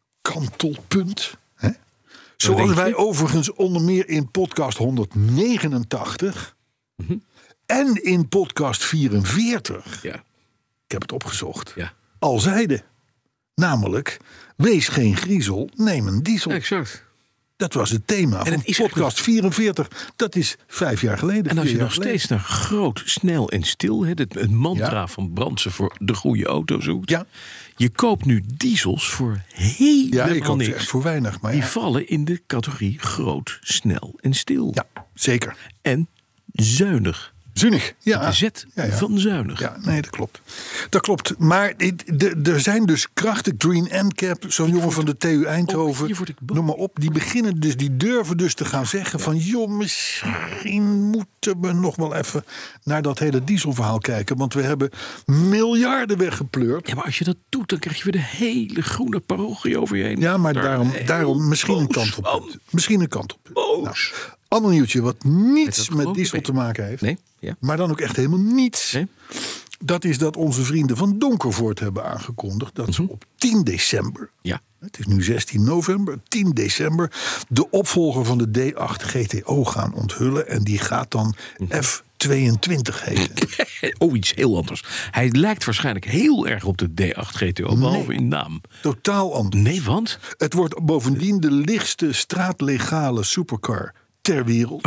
kantelpunt? Hè? Zoals denk wij je? overigens onder meer in podcast honderdnegenentachtig Mhm. en in podcast vierenveertig, Ja, ik heb het opgezocht, ja. al zeiden. Namelijk, wees geen griezel, neem een diesel. Exact. Dat was het thema En van het is podcast vierenveertig. Dat is vijf jaar geleden. En als vier je jaar nog geleden. steeds naar groot, snel en stil... Hè, het, het mantra Ja. van Brandsen voor de goede auto zoekt... Ja. je koopt nu diesels voor helemaal Ja, ik koop ze niks. echt voor weinig. Maar Die ja. vallen in de categorie groot, snel en stil. ja, zeker. En zuinig. Zuinig. Ja. De zet ja, ja. van zuinig. Ja, nee, dat klopt. Dat klopt. Maar dit- de- er zijn dus krachten, Green NCAP, zo'n jongen van de T U Eindhoven, Oh, hier word ik boos. noem maar op. Die beginnen dus, die durven dus te gaan zeggen van, joh, misschien moeten we nog wel even naar dat hele dieselverhaal kijken. Want we hebben miljarden weggepleurd. Ja, maar als je dat doet, dan krijg je weer de hele groene parochie over je heen. Ja, maar Daar daarom, heel daarom misschien een boos kant op. van. Misschien een kant op. Boos. Ander nieuwtje wat niets Met dat met grote diesel been. te maken heeft. Nee? Ja. Maar dan ook echt helemaal niets. Nee? Dat is dat onze vrienden van Donkervoort hebben aangekondigd dat ze op tien december, Ja. het is nu zestien november, tien december, de opvolger van de D acht G T O gaan onthullen. En die gaat dan F tweeëntwintig heten. Oh, iets heel anders. Hij lijkt waarschijnlijk heel erg op de D acht G T O, behalve in naam. Totaal anders. Nee, want? Het wordt bovendien de lichtste straatlegale supercar ter wereld.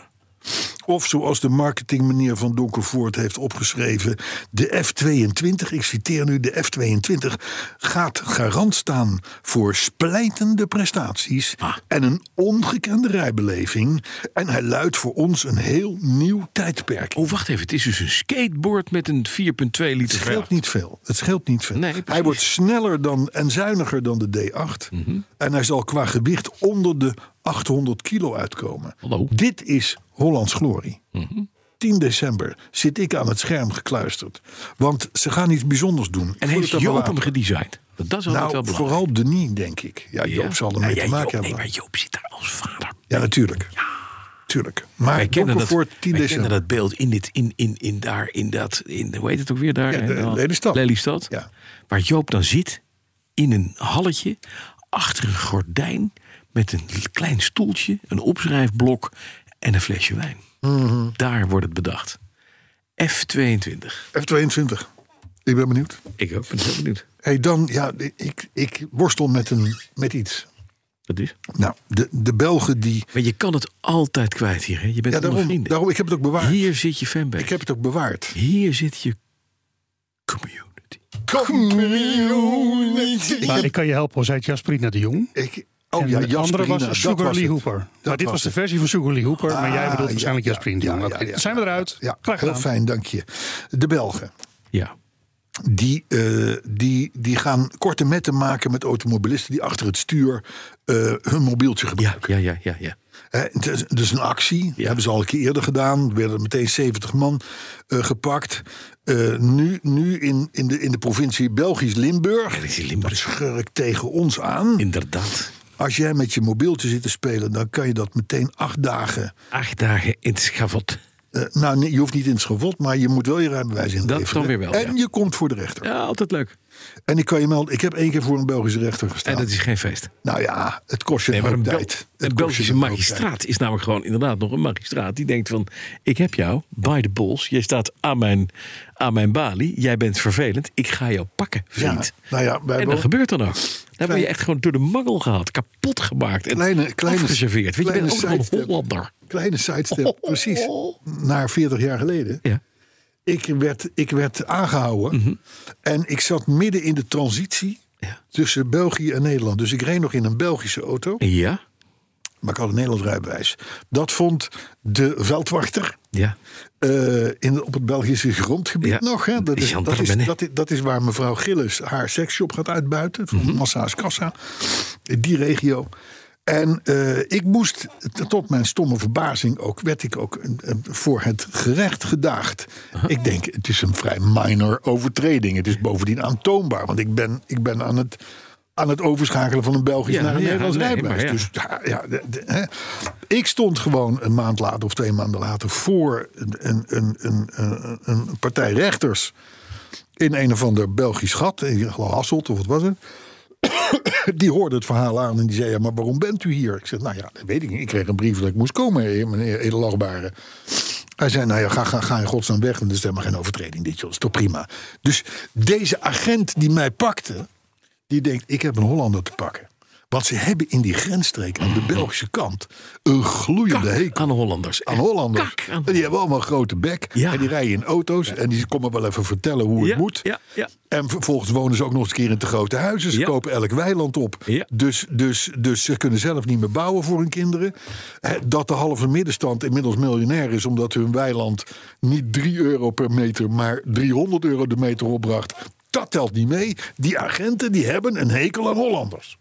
Of zoals de marketingmeneer van Donkervoort heeft opgeschreven, de F tweeëntwintig, ik citeer nu, de F tweeëntwintig gaat garant staan voor splijtende prestaties Ah. en een ongekende rijbeleving. En hij luidt voor ons een heel nieuw tijdperk. Oh, wacht even. Het is dus een skateboard met een vier komma twee liter Het scheelt V acht. niet veel. Het scheelt niet veel. Nee, precies. hij wordt sneller dan en zuiniger dan de D acht. Mhm. En hij zal qua gewicht onder de achthonderd kilo uitkomen. Hallo. Dit is Hollands glorie. Mhm. tien december zit ik aan het scherm gekluisterd. Want ze gaan iets bijzonders doen. En Voel heeft het dan Joop maar hem aan. gedesigned? Want dat is altijd wel Nou, belangrijk. vooral Denis, denk ik. Ja, Joop zal ermee Nou te ja, maken Joop, hebben. Nee, maar Joop zit daar als vader. Ja, natuurlijk. Tuurlijk. Maar Wij kennen dat, voor tien wij december. kennen dat beeld in, dit, in, in, in daar, in dat, in, hoe heet het ook weer daar? Ja, de- En dan- Lelystad. Lelystad. Ja. Waar Joop dan zit, in een halletje, achter een gordijn, met een klein stoeltje, een opschrijfblok en een flesje wijn. Mhm. Daar wordt het bedacht. F tweeëntwintig. F tweeëntwintig. Ik ben benieuwd. Ik ook, ben heel benieuwd. Hey, dan, ja, ik, ik worstel met, een, met iets. Dat is. Nou, de, de Belgen die... Maar je kan het altijd kwijt hier, hè? Je bent Ja, onder daarom, vrienden. daarom, ik heb het ook bewaard. Hier zit je fanbase. Ik heb het ook bewaard. Hier zit je community. Community. Maar ik kan je helpen, hoe zei het Jasperina de Jong? Ik, oh En ja, de andere Jasperina, was dat Sugar was Lee het. Hooper. Maar Dat dit was was de het. versie van Sugar Lee Hooper. maar jij Ah, bedoelt ja, waarschijnlijk ja, Jasperina de ja, Jong. ja, Oké, ja, zijn we ja, eruit? Ja, Graag heel gedaan. fijn, dank je. De Belgen, Ja. die, eh, die, die gaan korte metten maken met automobilisten die achter het stuur eh, hun mobieltje Ja, gebruiken. ja, ja, ja, ja. Hè, het is dus een actie, dat hebben ze al een keer eerder gedaan. Er werden meteen zeventig man eh, gepakt. Eh, nu nu in, in, de, in de provincie Belgisch-Limburg. Belgisch Limburg. Schurk tegen ons aan. Inderdaad. Als jij met je mobieltje zit te spelen, dan kan je dat meteen acht dagen. Acht dagen in het schavot. eh, nou, nee, je hoeft niet in het schavot, maar je moet wel je rijbewijs inleveren. Dat dan weer wel, En ja. je komt voor de rechter. Ja, altijd leuk. En ik kan je melden, ik heb één keer voor een Belgische rechter gestaan. En dat is geen feest. Nou ja, het kost je Nee, een maar hoop een, Bel- tijd. Het een kost Belgische je een hoop magistraat tijd. is namelijk gewoon inderdaad nog een magistraat. Die denkt van, ik heb jou, by the balls. Jij staat aan mijn, aan mijn balie. Jij bent vervelend. Ik ga jou pakken, vriend. Ja, nou ja, wij en hebben dat gebeurt dan ook. Dan ben je echt gewoon door de mangel gehad. Kapot gemaakt. En Kleine- kleine- afgeserveerd. Want je bent ook kleine nog een sidestep. Hollander. Kleine sidestep, precies. Naar veertig jaar geleden. Ja. Ik werd, ik werd aangehouden. Mm-hmm. En ik zat midden in de transitie ja. tussen België en Nederland. Dus ik reed nog in een Belgische auto. Ja. Maar ik had een Nederlands rijbewijs. Dat vond de veldwachter. Ja. Uh, in, op het Belgische grondgebied ja. nog. Hè. Dat, is, dat, is, dat, is, dat is waar mevrouw Gillis haar seksshop gaat uitbuiten. Van mm-hmm. Massa's Kassa. In die regio. En uh, ik moest, tot mijn stomme verbazing ook, werd ik ook uh, voor het gerecht gedaagd. Uh-huh. Ik denk, het is een vrij minor overtreding. Het is bovendien aantoonbaar. Want ik ben, ik ben aan het... aan het overschakelen van een Belgisch ja, naar een ja, Nederlands nee, rijbewijs. Ja. Dus ja, ja, de, de, hè. Ik stond gewoon een maand later of twee maanden later voor een, een, een, een, een partij rechters in een of ander Belgisch gat, in Hasselt of wat was het. Die hoorde het verhaal aan en die zei, ja, maar waarom bent u hier? Ik zei, nou ja, dat weet ik niet. Ik kreeg een brief dat ik moest komen, meneer edelachtbare. Hij zei, nou ja, ga, ga, ga in godsnaam weg, want dat is helemaal geen overtreding. Dit, joh, dat is toch prima. Dus deze agent die mij pakte, die denkt, ik heb een Hollander te pakken. Want ze hebben in die grensstreek aan de Belgische kant een gloeiende Kak hekel aan Hollanders. Aan Hollanders. Kak aan... En die hebben allemaal een grote bek. Ja. En die rijden in auto's. Ja. En die komen wel even vertellen hoe het ja. moet. Ja. Ja. En vervolgens wonen ze ook nog eens een keer in te grote huizen. Ze ja. kopen elk weiland op. Ja. Dus, dus, dus ze kunnen zelf niet meer bouwen voor hun kinderen. Dat de halve middenstand inmiddels miljonair is, omdat hun weiland niet drie euro per meter, maar driehonderd euro de meter opbracht. Dat telt niet mee. Die agenten die hebben een hekel aan Hollanders.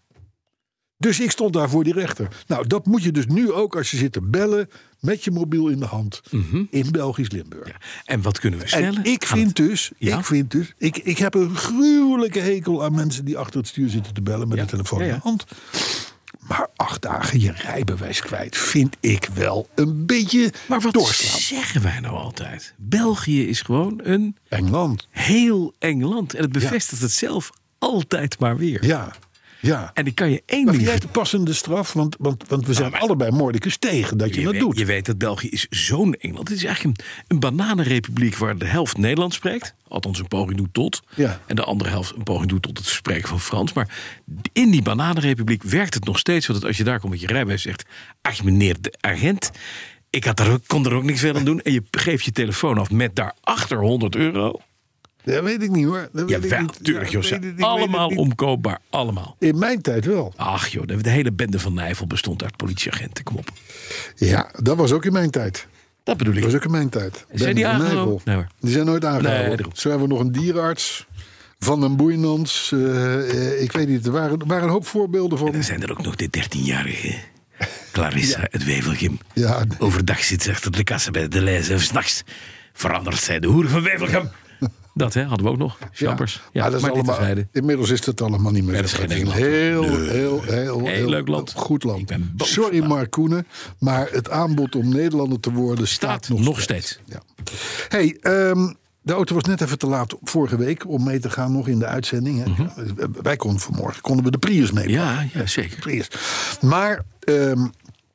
Dus ik stond daar voor die rechter. Nou, dat moet je dus nu ook als je zit te bellen met je mobiel in de hand mm-hmm. in Belgisch Limburg. Ja. En wat kunnen we stellen? En ik vind het... dus, ja? ik vind dus, ik, ik heb een gruwelijke hekel aan mensen die achter het stuur zitten te bellen met ja. de telefoon ja, ja. in de hand. Maar acht dagen je rijbewijs kwijt vind ik wel een beetje Maar wat doorslaan. Zeggen wij nou altijd? België is gewoon een Engeland. Heel Engeland. En het bevestigt ja. het zelf altijd maar weer. Ja. Ja. En ik kan je één maar ding... jij de passende straf? Want, want, want we zijn nou, allebei mordicus tegen dat je, je dat weet, doet. Je weet dat België is zo'n Engeland. Het is eigenlijk een, een bananenrepubliek waar de helft Nederlands spreekt. Althans een poging doet tot. Ja. En de andere helft een poging doet tot het spreken van Frans. Maar in die bananenrepubliek werkt het nog steeds. Want als je daar komt met je rijbewijs zegt... Ach meneer de agent... Ik had er, kon er ook niks veel aan doen. En je geeft je telefoon af met daarachter honderd euro... Dat weet ik niet hoor. Dat ja, weet wel, ik niet. tuurlijk, ja, José. Allemaal omkoopbaar, allemaal. In mijn tijd wel. Ach joh, de, de hele bende van Nijvel bestond uit politieagenten, kom op. Ja, dat was ook in mijn tijd. Dat bedoel ik. Dat was ook in mijn tijd. Zijn die aangehouden? Nee, hoor. Die zijn nooit aangehouden. Nee, Zo hebben we nog een dierarts, Van den Boeinans. Uh, ik weet niet, er waren, er waren een hoop voorbeelden van. En dan zijn er ook nog de dertienjarige Clarissa ja. uit Wevelgem. Ja. Overdag zit ze achter de kassa bij de lijst en 's nachts verandert zij de hoer van Wevelgem. Dat hè, hadden we ook nog. Champers. Ja, ja, dat is allemaal, inmiddels is het allemaal niet meer. Ja, dat is geen heel, land. Heel, nee. heel, heel, heel, heel leuk land. Goed land. Sorry Mark Koenen, maar het aanbod om Nederlander te worden staat, staat nog, nog steeds. steeds. Ja. Hey, um, de auto was net even te laat vorige week om mee te gaan nog in de uitzending. Hè. Mm-hmm. Wij konden vanmorgen konden we de Prius mee. Ja, ja, zeker. Prius. Maar um,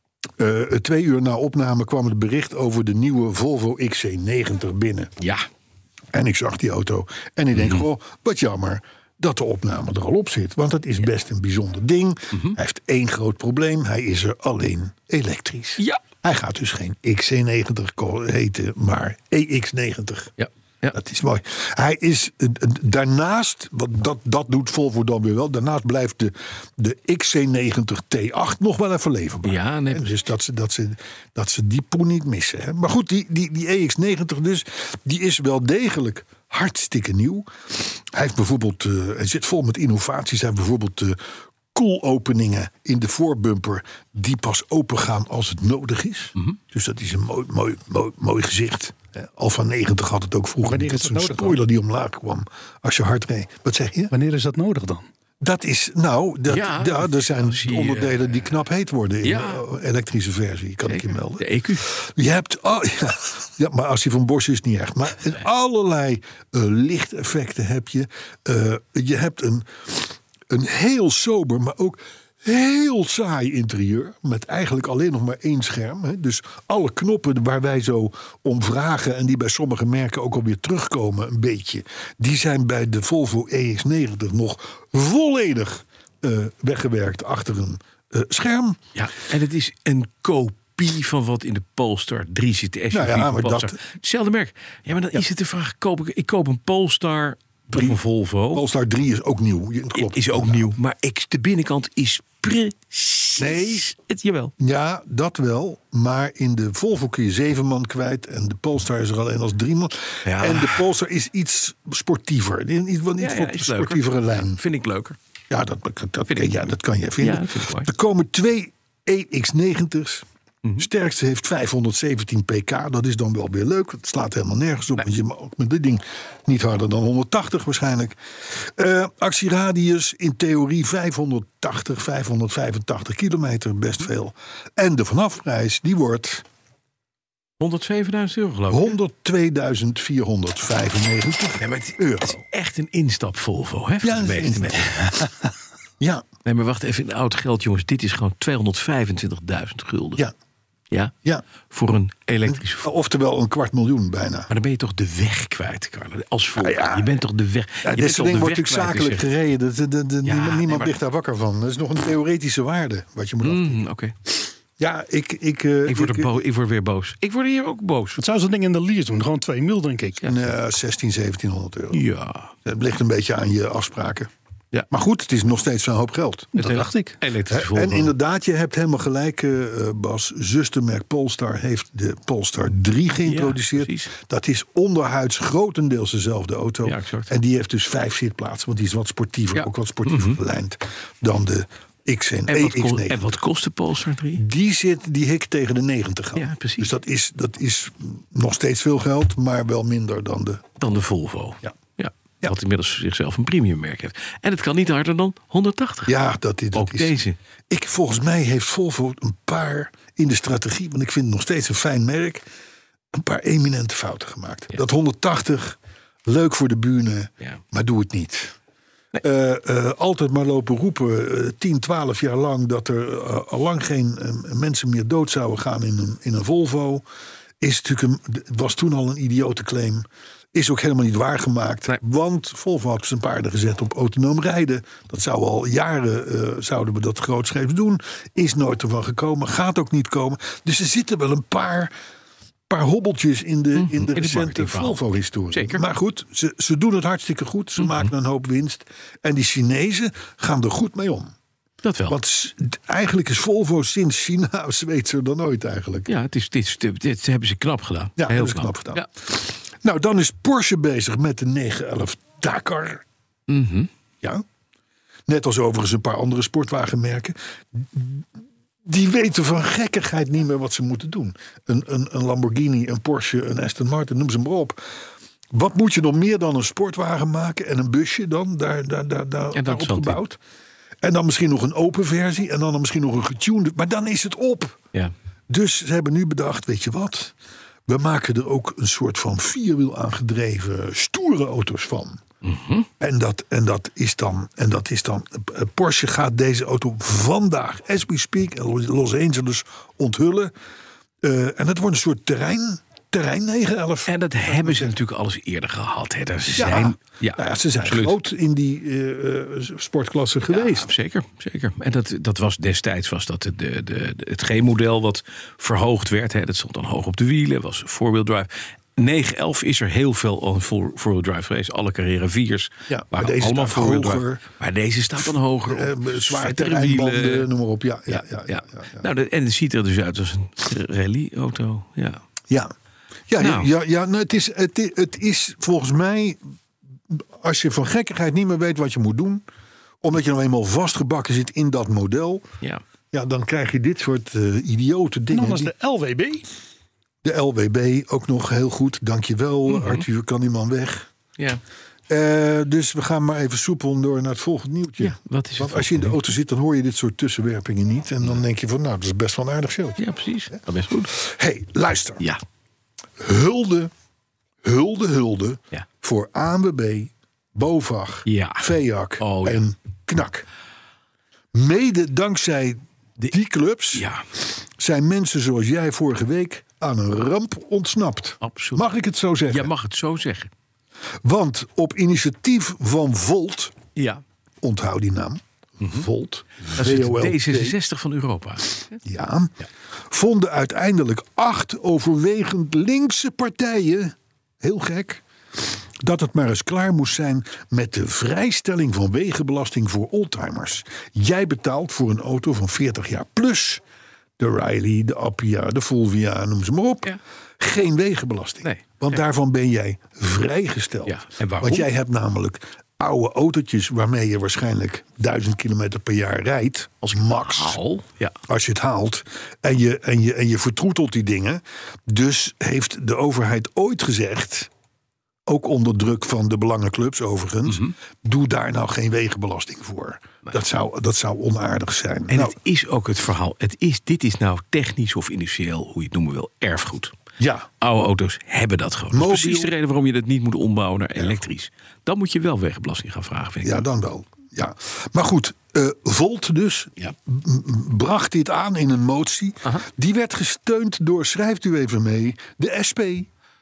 uh, twee uur na opname kwam het bericht over de nieuwe Volvo X C negentig binnen. Ja. En ik zag die auto en ik denk, mm-hmm. goh, wat jammer dat de opname er al op zit. Want het is ja. best een bijzonder ding. Mm-hmm. Hij heeft één groot probleem. Hij is er alleen elektrisch. Ja. Hij gaat dus geen X C negentig heten, maar E X negentig. Ja. Ja. Dat is mooi. Hij is daarnaast, wat dat, dat doet Volvo dan weer wel. Daarnaast blijft de, de X C negentig T acht nog wel even leverbaar. Ja, nee, dus dat ze, dat, ze, dat ze die poen niet missen. Hè. Maar goed, die, die, die E X negentig dus, die is wel degelijk hartstikke nieuw. Hij heeft bijvoorbeeld, uh, hij zit vol met innovaties. Hij heeft bijvoorbeeld uh, koelopeningen in de voorbumper die pas open gaan als het nodig is. Mm-hmm. Dus dat is een mooi, mooi, mooi, mooi gezicht. Alfa negentig had het ook vroeger. Wanneer is dat dat zo'n nodig spoiler dan? die omlaag kwam als je hard reed. Wat zeg je? Wanneer is dat nodig dan? Dat is, nou, dat, ja, ja, er zijn je, onderdelen die knap heet worden in ja. de elektrische versie, kan Zeker. ik je melden. De E Q. Je hebt, oh, ja, ja, maar als die van Bosch is, niet echt. Maar nee. allerlei uh, lichteffecten heb je. Uh, je hebt een, een heel sober, maar ook heel saai interieur. Met eigenlijk alleen nog maar één scherm. Hè. Dus alle knoppen waar wij zo om vragen en die bij sommige merken ook alweer terugkomen een beetje. Die zijn bij de Volvo E X negentig nog volledig uh, weggewerkt achter een uh, scherm. Ja, en het is een kopie kopie van wat in de Polestar drie zit. De S U V Nou ja, van maar Polestar. dat- Hetzelfde merk. Ja, maar dan is het de vraag, koop ik, ik koop een Polestar of een Volvo. Polestar drie is ook nieuw. Je- Klopt. Is ook nieuw, maar ik, de binnenkant is precies Nee. het, jawel. Ja, dat wel. Maar in de Volvo kun je zeven man kwijt. En de Polestar is er alleen als drie man. Ja. En de Polestar is iets sportiever. Een iets wat niet Ja, ja, voor is leuker. sportievere lijn. Vind ik leuker. Ja, dat, dat, dat, Vind kan, ik- ja, dat kan je vinden. Ja, dat vind ik mooi. Er komen twee E X negentig's. Mhm. Sterkste heeft vijfhonderdzeventien pk. Dat is dan wel weer leuk. Het slaat helemaal nergens op. Want je mag ook met dit ding niet harder dan honderdtachtig waarschijnlijk. Uh, actieradius in theorie vijfhonderdtachtig, vijfhonderdvijfentachtig kilometer. Best veel. En de vanafprijs die wordt honderdzevenduizend euro geloof ik. honderdtweeduizend vierhonderdvijfennegentig Nee, maar het, euro. het is echt een instap Volvo, hè? Ja, dat is een Vergeleken met- Ja, Nee, maar wacht even, in oud geld, jongens. Dit is gewoon tweehonderdvijfentwintigduizend gulden. ja, Ja? ja. Voor een elektrische Volvo. Oftewel een kwart miljoen bijna. Maar dan ben je toch de weg kwijt, Carlo. Als Volvo. Ja, ja. Je bent toch de weg. Ja, je bent dit toch soort ding de wordt weg natuurlijk kwijt, zakelijk is echt- gereden. Dat, dat, dat- Ja, niemand nee, niemand maar- ligt daar wakker van. Dat is nog een theoretische waarde wat je moet afdoen. Mm, Oké. Ja, ik... Ik, uh, Ik, word er bo- ik word weer boos. Ik word hier ook boos. Wat zou zo'n ding in de lease doen? Gewoon twee mil, denk ik. uh, zestien, zeventienhonderd euro. Ja. Het ligt een beetje aan je afspraken. Ja. Maar goed, het is nog steeds een hoop geld. Dat dacht ik. Elektrische Volvo. En inderdaad, je hebt helemaal gelijk, uh, Bas. Zustermerk Polestar heeft de Polestar drie geïntroduceerd. Ja, precies. Dat is onderhuids grotendeels dezelfde auto. Ja, exact. En die heeft dus vijf zitplaatsen. Want die is wat sportiever, Ja. ook wat sportiever gelijnd dan de X en, En wat, E X kost, negen. en wat kost de Polestar drie? Die zit, die hik tegen de negentig aan. Ja, precies. Dus dat is, dat is nog steeds veel geld, maar wel minder dan de... Dan de Volvo. Ja. Ja. Ja. Wat inmiddels zichzelf een premiummerk heeft. En het kan niet harder dan honderdtachtig. Ja, dat, is- dat Ook is... deze. Ik, volgens mij heeft Volvo een paar in de strategie, want ik vind het nog steeds een fijn merk, een paar eminente fouten gemaakt. Ja. Dat honderdtachtig, leuk voor de bühne, Ja. maar doe het niet. Uh, uh, altijd maar lopen roepen, uh, tien, twaalf jaar lang, dat er uh, al lang geen uh, mensen meer dood zouden gaan in een, in een Volvo. Is natuurlijk een, was toen al een idiote claim. Is ook helemaal niet waargemaakt. Nee. Want Volvo had zijn paarden gezet op autonoom rijden. Dat zou al jaren, uh, zouden we dat grootscheeps doen. Is nooit ervan gekomen, gaat ook niet komen. Dus er zitten wel een paar, paar hobbeltjes in de, in de het recente marketingverhaal. Volvo-historie. Zeker. Maar goed, ze, ze doen het hartstikke goed. Ze maken een hoop winst. En die Chinezen gaan er goed mee om. Dat wel. Want s- eigenlijk is Volvo sinds China Zweedser dan ooit eigenlijk. Ja, het is, dit, is- dit, dit hebben ze knap gedaan. Ja, Heel hebben ze knap gedaan. Ja. Nou, dan is Porsche bezig met de negen elf Dakar. Mhm. Ja. Net als overigens een paar andere sportwagenmerken. Die weten van gekkigheid niet meer wat ze moeten doen. Een, een, een Lamborghini, een Porsche, een Aston Martin, noem ze maar op. Wat moet je nog meer dan een sportwagen maken en een busje dan daar, daar, daar, daar, dat daarop zat in. gebouwd? En dan misschien nog een open versie en dan misschien nog een getuned. Maar dan is het op. Ja. Dus ze hebben nu bedacht, weet je wat? We maken er ook een soort van vierwiel aangedreven stoere auto's van. Mhm. En, dat, en, dat is dan, en dat is dan... eh, Porsche gaat deze auto vandaag, as we speak, in Los Angeles onthullen. Uh, en het wordt een soort terrein, terrein negen elf. En dat hebben ze natuurlijk alles eerder gehad. Hè. Er zijn, Ja, ja, nou ja, ze zijn absoluut. groot in die uh, uh, sportklasse geweest. Ja, zeker, zeker. En dat, dat was destijds was dat de, de, de, het G-model wat verhoogd werd. Hè. Dat stond dan hoog op de wielen, was four-wheel drive. negen elf is er heel veel al four-wheel drive geweest. Alle Carrera viers Ja, waren maar deze allemaal staat four-wheel drive. hoger. Maar deze staat dan hoger. Uh, op zwaar vettere terreinbanden, wielen. noem maar op. Ja, ja, Ja, ja, ja. ja, ja. Nou, de, en het ziet er dus uit als een rally-auto. Ja. Ja, ja, Nou. ja, ja nou, het, is, het, is, het is volgens mij, als je van gekkigheid niet meer weet wat je moet doen, omdat je nou eenmaal vastgebakken zit in dat model, Ja. ja, dan krijg je dit soort uh, idiote dingen. Dan is Die- de L W B. de L W B ook nog heel goed, dankjewel. Mhm. Arthur, kan die man weg. Ja. Uh, dus we gaan maar even soepel door naar het volgende nieuwtje. Ja, wat is het Want als je in de volgende auto zit, dan hoor je dit soort tussenwerpingen niet. En dan denk je van, nou, dat is best wel een aardig showtje. Ja, precies. Dat is best goed. hey, luister. Ja. Hulde, hulde, hulde Ja. voor A N W B, BOVAG, Ja. V E A C Oh, ja. en KNAK. Mede dankzij De- die clubs Ja, zijn mensen zoals jij vorige week aan een ramp ontsnapt. absoluut. Mag ik het zo zeggen? Jij mag het zo zeggen. Want op initiatief van Volt, Ja. onthoud die naam, Volt. Dat is V O L T. het D zesenzestig van Europa. Ja, vonden uiteindelijk acht overwegend linkse partijen, heel gek, dat het maar eens klaar moest zijn met de vrijstelling van wegenbelasting voor oldtimers. Jij betaalt voor een auto van veertig jaar plus, de Riley, de Appia, de Fulvia, noem ze maar op, Ja. geen wegenbelasting. Nee. Want Ja. daarvan ben jij vrijgesteld. Ja. En waarom? Want jij hebt namelijk oude autootjes waarmee je waarschijnlijk duizend kilometer per jaar rijdt, als max. Haal. Ja. Als je het haalt en je, en, je, en je vertroetelt die dingen. Dus heeft de overheid ooit gezegd, ook onder druk van de belangenclubs overigens, Mm-hmm. doe daar nou geen wegenbelasting voor. Nee. Dat, zou, dat zou onaardig zijn. En nou, het is ook het verhaal. Het is, dit is nou technisch of industrieel, hoe je het noemen wil, erfgoed. ja, Oude auto's hebben dat gewoon. Dat is Mobiel. precies de reden waarom je dat niet moet ombouwen naar elektrisch. Dan moet je wel wegenbelasting gaan vragen, vind ik. ja, dan wel. Ja. Maar goed, uh, Volt dus Ja. m- bracht dit aan in een motie. Aha. Die werd gesteund door, schrijft u even mee, de S P,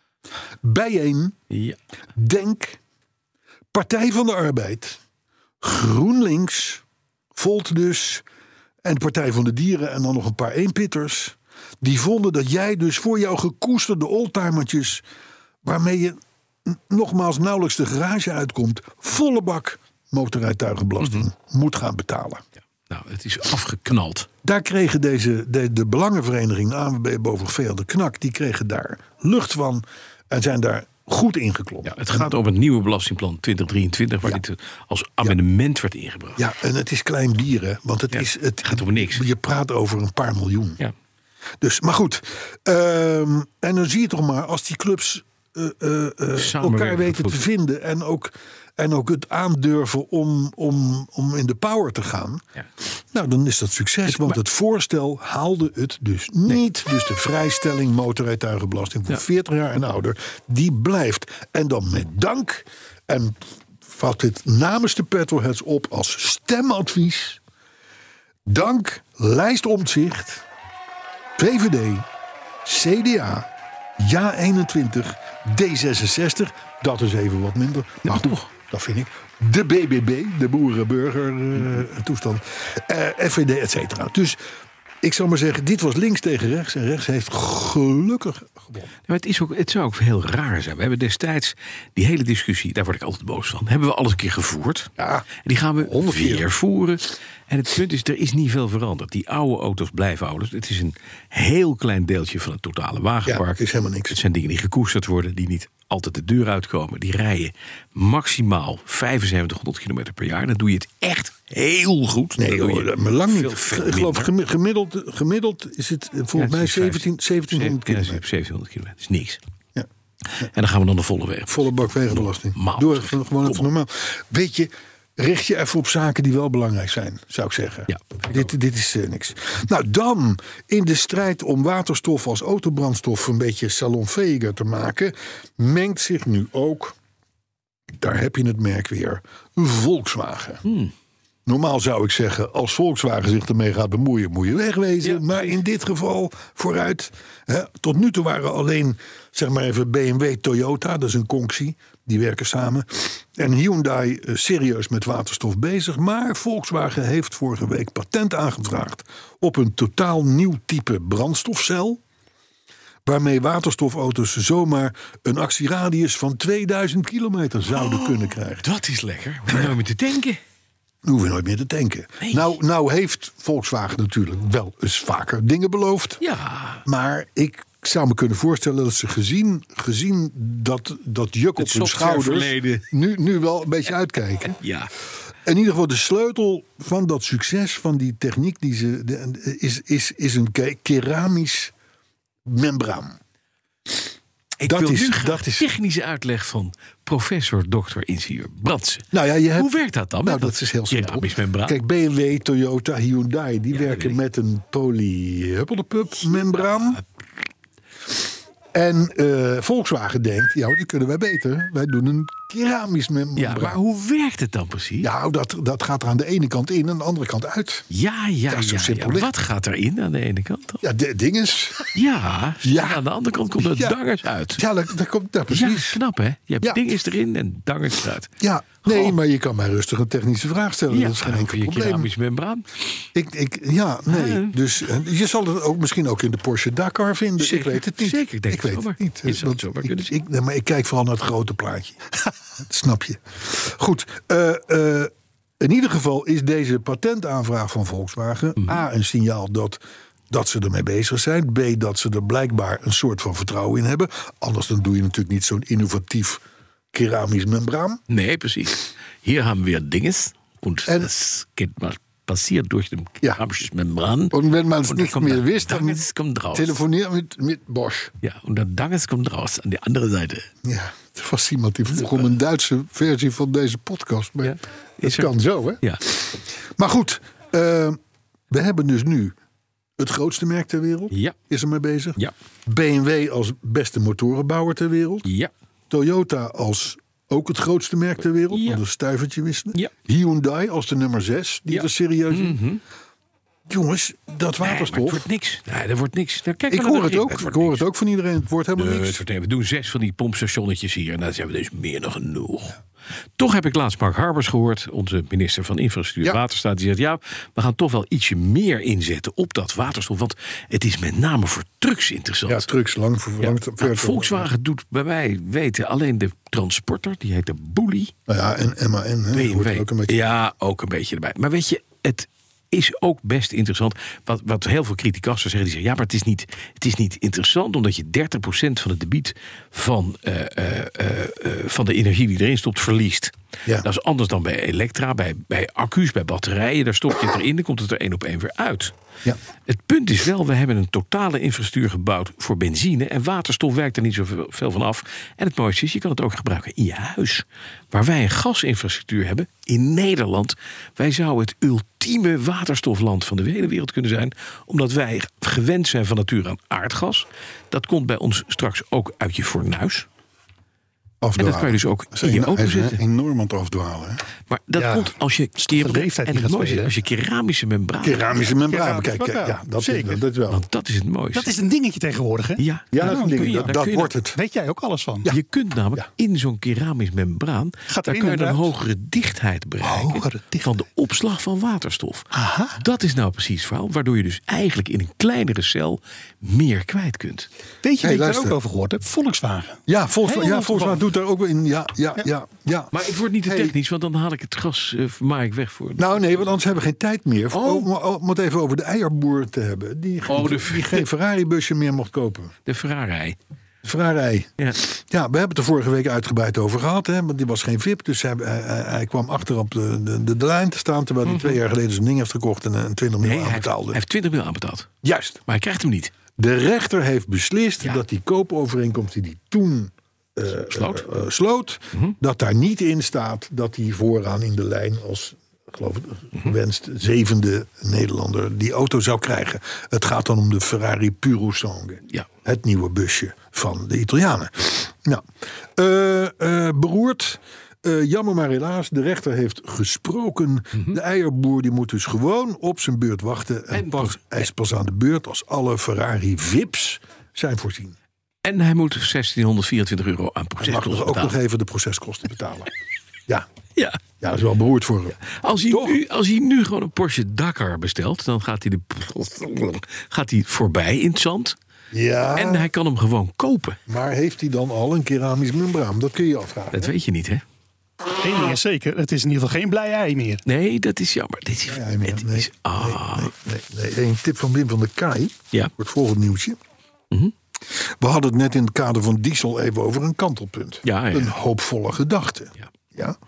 Bijeen, Ja. Denk, Partij van de Arbeid, GroenLinks, Volt dus, en de Partij van de Dieren en dan nog een paar eenpitters. Die vonden dat jij dus voor jouw gekoesterde oldtimertjes, waarmee je n- nogmaals nauwelijks de garage uitkomt, volle bak motorrijtuigenbelasting Mhm. moet gaan betalen. Ja. Nou, het is afgeknald. Daar kregen deze, de, de belangenvereniging, de A N W B Bovenveel, de Knak, die kregen daar lucht van en zijn daar goed ingeklommen. Ja, het gaat om het nieuwe belastingplan twintig drieëntwintig, waar Ja. dit als amendement werd ingebracht. Ja, en het is klein bier, hè? Want het Ja, is. Het gaat om niks. Je praat over een paar miljoen. Ja. Dus, maar goed. Ehm, en dan zie je toch maar, als die clubs uh, uh, uh, Samenwerken, elkaar weten goed. te vinden en ook, en ook het aandurven om, om, om in de power te gaan. Ja. Nou, dan is dat succes. Want het voorstel haalde het dus niet. Dus de vrijstelling motorrijtuigenbelasting voor Ja. veertig jaar en ouder, die blijft. En dan met dank. En vat dit namens de petrolheads op als stemadvies. Dank Lijst Omtzigt, V V D, C D A, Ja eenentwintig, D zesenzestig. Dat is even wat minder. Maar goed, toch. dat vind ik. De B B B, de boerenburger-toestand. Uh, F V D, et cetera. Dus ik zou maar zeggen, dit was links tegen rechts. En rechts heeft gelukkig gewonnen. Maar het, is ook, het zou ook heel raar zijn. We hebben destijds die hele discussie, daar word ik altijd boos van, hebben we alles een keer gevoerd. Ja, En die gaan we honderd keer. weer voeren. En het punt is, er is niet veel veranderd. Die oude auto's blijven ouders. Het is een heel klein deeltje van het totale wagenpark. Ja, het is helemaal niks. Het zijn dingen die gekoesterd worden, die niet altijd de deur uitkomen. Die rijden maximaal vijfenzeventighonderd kilometer per jaar. Dan doe je het echt heel goed. Nee, Dan doe hoor, je maar lang veel, niet. veel Ik geloof minder. gemi- gemiddeld, gemiddeld is het eh, volgens Ja, mij het is zeventien, zeventienhonderd Ja, kilometer. zeventienhonderd kilometer. Dat is niks. Ja. En dan gaan we dan de volle weg. Volle bak wegenbelasting. Normaal. Doe even, gewoon even normaal. Weet je, richt je even op zaken die wel belangrijk zijn, zou ik zeggen. Ja. Dit, dit is uh, niks. Nou, dan in de strijd om waterstof als autobrandstof een beetje salonveiliger te maken, mengt zich nu ook, daar heb je het merk weer, Volkswagen. Hmm. Normaal zou ik zeggen, als Volkswagen zich ermee gaat bemoeien, moet je wegwezen. Ja. Maar in dit geval vooruit. Hè, tot nu toe waren alleen, zeg maar even, B M W, Toyota, dat is een conctie. Die werken samen. En Hyundai eh, serieus met waterstof bezig. Maar Volkswagen heeft vorige week patent aangevraagd op een totaal nieuw type brandstofcel. Waarmee waterstofauto's zomaar een actieradius van tweeduizend kilometer zouden kunnen krijgen. Dat is lekker. Hoe nou met te denken? Dan hoeven we nooit meer te tanken. Nee. Nou, nou heeft Volkswagen natuurlijk wel eens vaker dingen beloofd. Ja. Maar ik zou me kunnen voorstellen dat ze gezien, gezien dat, dat juk op Het hun schouders softwareverleden. nu, nu wel een beetje uitkijken. Ja. In ieder geval de sleutel van dat succes van die techniek die ze, de, is, is, is een ke- keramisch membraan. Ik Dat wil is- nu graag dat is- technische uitleg van professor dokter ingenieur Brandsen. Nou ja, je hebt, Hoe werkt dat dan? Nou, met dat is heel simpel. keramisch membraan? Kijk, B M W, Toyota, Hyundai, die Ja, dat werken weet ik. met een polyhuppeldepup membraan. En eh, Volkswagen denkt, ja, die kunnen wij beter. Wij doen een keramisch membraan. Ja, maar hoe werkt het dan precies? Ja, dat, dat gaat er aan de ene kant in en aan de andere kant uit. Ja, ja, Dat is zo ja, simpel. ja. Wat gaat erin aan de ene kant dan? Ja, de dinges. Ja, Ja. en aan de andere kant komt er Ja. dangers uit. Ja, dat, dat komt daar Ja, precies. knap hè? Je hebt Ja. dinges erin en dangers eruit. Ja, nee, Goh. maar je kan mij rustig een technische vraag stellen. Ja, dat is geen over enkel je probleem. keramisch membraan. Ik, ik, ja, nee. Ja. Dus eh, je zal het ook misschien ook in de Porsche Dakar vinden. Zeker, ik weet het niet. zeker, ik denk het weet zomaar. het niet. Je zou het Want zomaar ik, kunnen zien. ik, nee, maar ik kijk vooral naar het grote plaatje. Dat snap je. Goed. eh, eh, in ieder geval is deze patentaanvraag van Volkswagen Mhm. A, een signaal dat, dat ze ermee bezig zijn. B, dat ze er blijkbaar een soort van vertrouwen in hebben. Anders dan doe je natuurlijk niet zo'n innovatief keramisch membraan. Nee, precies. Hier haben wir Dinges. Und En- das geht mal passiert durch den Ja. keramisches Membran. Und wenn man es Und nicht dann kommt mehr der wisst, dann Danges kommt raus. telefoneer met, met Bosch. Ja, und der Danges kommt raus an die andere Seite. Ja, er was iemand die vroeg om een Duitse versie van deze podcast. Maar Ja, dat is er. kan zo, hè? Ja. Maar goed, eh, we hebben dus nu het grootste merk ter wereld. Ja. Is er mee bezig. Ja. B M W als beste motorenbouwer ter wereld. Ja. Toyota als ook het grootste merk ter wereld. Ja. Want een stuivertje wisselen. Ja. Hyundai als de nummer zes. Die Ja. er serieus in. Jongens, dat Nee, maar waterstof. het wordt niks. Nee, dat wordt niks. Nou, kijk ik maar naar hoor de het ook. ring. Ik wordt hoor niks. het ook van iedereen. Het wordt helemaal Nee, niks. het wordt- nee, we doen zes van die pompstationnetjes hier. En dat zijn we dus meer dan genoeg. Toch heb ik laatst Mark Harbers gehoord, onze minister van Infrastructuur en Ja. Waterstaat. Die zegt, ja, we gaan toch wel ietsje meer inzetten op dat waterstof. Want het is met name voor trucks interessant. Ja, trucks lang voor Ja, lang nou, ver te- Volkswagen doet bij mij weten alleen de transporter. Die heet de Bully. Nou ja, en M A N. Hè, B M hoort W. er ook een beetje. Ja, ook een beetje erbij. Maar weet je, het is ook best interessant. Wat, wat heel veel criticassen zeggen, die zeggen... ja, maar het is niet, het is niet interessant... omdat je dertig procent van het debiet van, uh, uh, uh, uh, van de energie die erin stopt verliest. Ja. Dat is anders dan bij elektra, bij, bij accu's, bij batterijen. Daar stop je het erin, dan komt het er één op één weer uit. Ja. Het punt is wel, we hebben een totale infrastructuur gebouwd voor benzine... en waterstof werkt er niet zoveel veel van af. En het mooiste is, je kan het ook gebruiken in je huis. Waar wij een gasinfrastructuur hebben, in Nederland... wij zouden het ultieme waterstofland van de hele wereld kunnen zijn... omdat wij gewend zijn van nature aan aardgas. Dat komt bij ons straks ook uit je fornuis. Afdwalen. En dat kan je dus ook Dat is in je een- auto hij is zetten. enorm aan het afdwalen. Hè? Maar dat Ja. komt als je de leeftijd en die het gaat mooiste is, spelen, als je keramische membraan... Keramische membraan. keramisch Kijk, kijk, membraan. ja, dat, is, Zeker. dat is wel. Want dat is het mooiste. Dat is een dingetje tegenwoordig, hè? Ja, ja, daar dat, is een kun ding, je- dat, daar dat kun je- wordt het. Weet jij ook alles van? Je kunt namelijk in zo'n keramisch membraan... Gaat daar erin kan je en een eruit? hogere dichtheid bereiken... Hogere dichtheid. van de opslag van waterstof. Aha. Dat is nou precies het verhaal. Waardoor je dus eigenlijk in een kleinere cel meer kwijt kunt. Weet je Hey, dat je daar luister. ook over gehoord hebt? Volkswagen. Ja, Volkswagen, Heel ja, Volkswagen doet daar ook wel in. Ja, ja, ja. ja, Maar ik word niet te Hey. technisch, want dan haal ik het gas uh, maak ik weg voor. Nou nee, want anders hebben we geen tijd meer. Oh. Om, om het even over de eierboer te hebben. Die, geen- Oh, de- die geen Ferrari-busje meer mocht kopen. De Ferrari. Ferrari. Ja. Ja, we hebben het er vorige week uitgebreid over gehad. Hè, want die was geen V I P. Dus hij, hij, hij- hij kwam achter op de, de, de, de lijn te staan. Terwijl hij twee jaar geleden zijn ding heeft gekocht en een twintig Nee, miljoen hij heeft, hij aanbetaalde. heeft twintig miljoen aanbetaald. Juist. Maar hij krijgt hem niet. De rechter heeft beslist Ja. dat die koopovereenkomst die hij toen eh, Sloot. eh, eh, sloot, dat daar niet in staat dat hij vooraan in de lijn als geloof ik, gewenst zevende Nederlander die auto zou krijgen. Het gaat dan om de Ferrari Puro Sangue. Ja. Het nieuwe busje van de Italianen. Nou, eh, eh, beroerd. Eh, jammer maar helaas, de rechter heeft gesproken. De eierboer die moet dus gewoon op zijn beurt wachten. En, En pas, pas- hij is pas aan de beurt als alle Ferrari V I P's zijn voorzien. En hij moet zestienhonderdvierentwintig euro aan Hij mag proceskosten nog ook nog betalen. even de proceskosten betalen. Ja, Ja. ja, dat is wel beroerd voor hem. Als hij, Toch? nu, als hij nu gewoon een Porsche Dakar bestelt, dan gaat hij, de, gaat hij voorbij in het zand. Ja, En hij kan hem gewoon kopen. maar heeft hij dan al een keramisch membraan? Dat kun je je afvragen. Dat weet je niet, hè? Eén ding is zeker, het is in ieder geval geen blij ei meer. Nee, dat is jammer. Dit is, Ja, nee, het nee, is, ah, Nee, nee, nee. Een tip van Wim van der Kaai. Ja. Voor het volgende nieuwtje. We hadden het net in het kader van diesel even over een kantelpunt. Ja, ja. Een hoopvolle gedachte. Ja. Ja.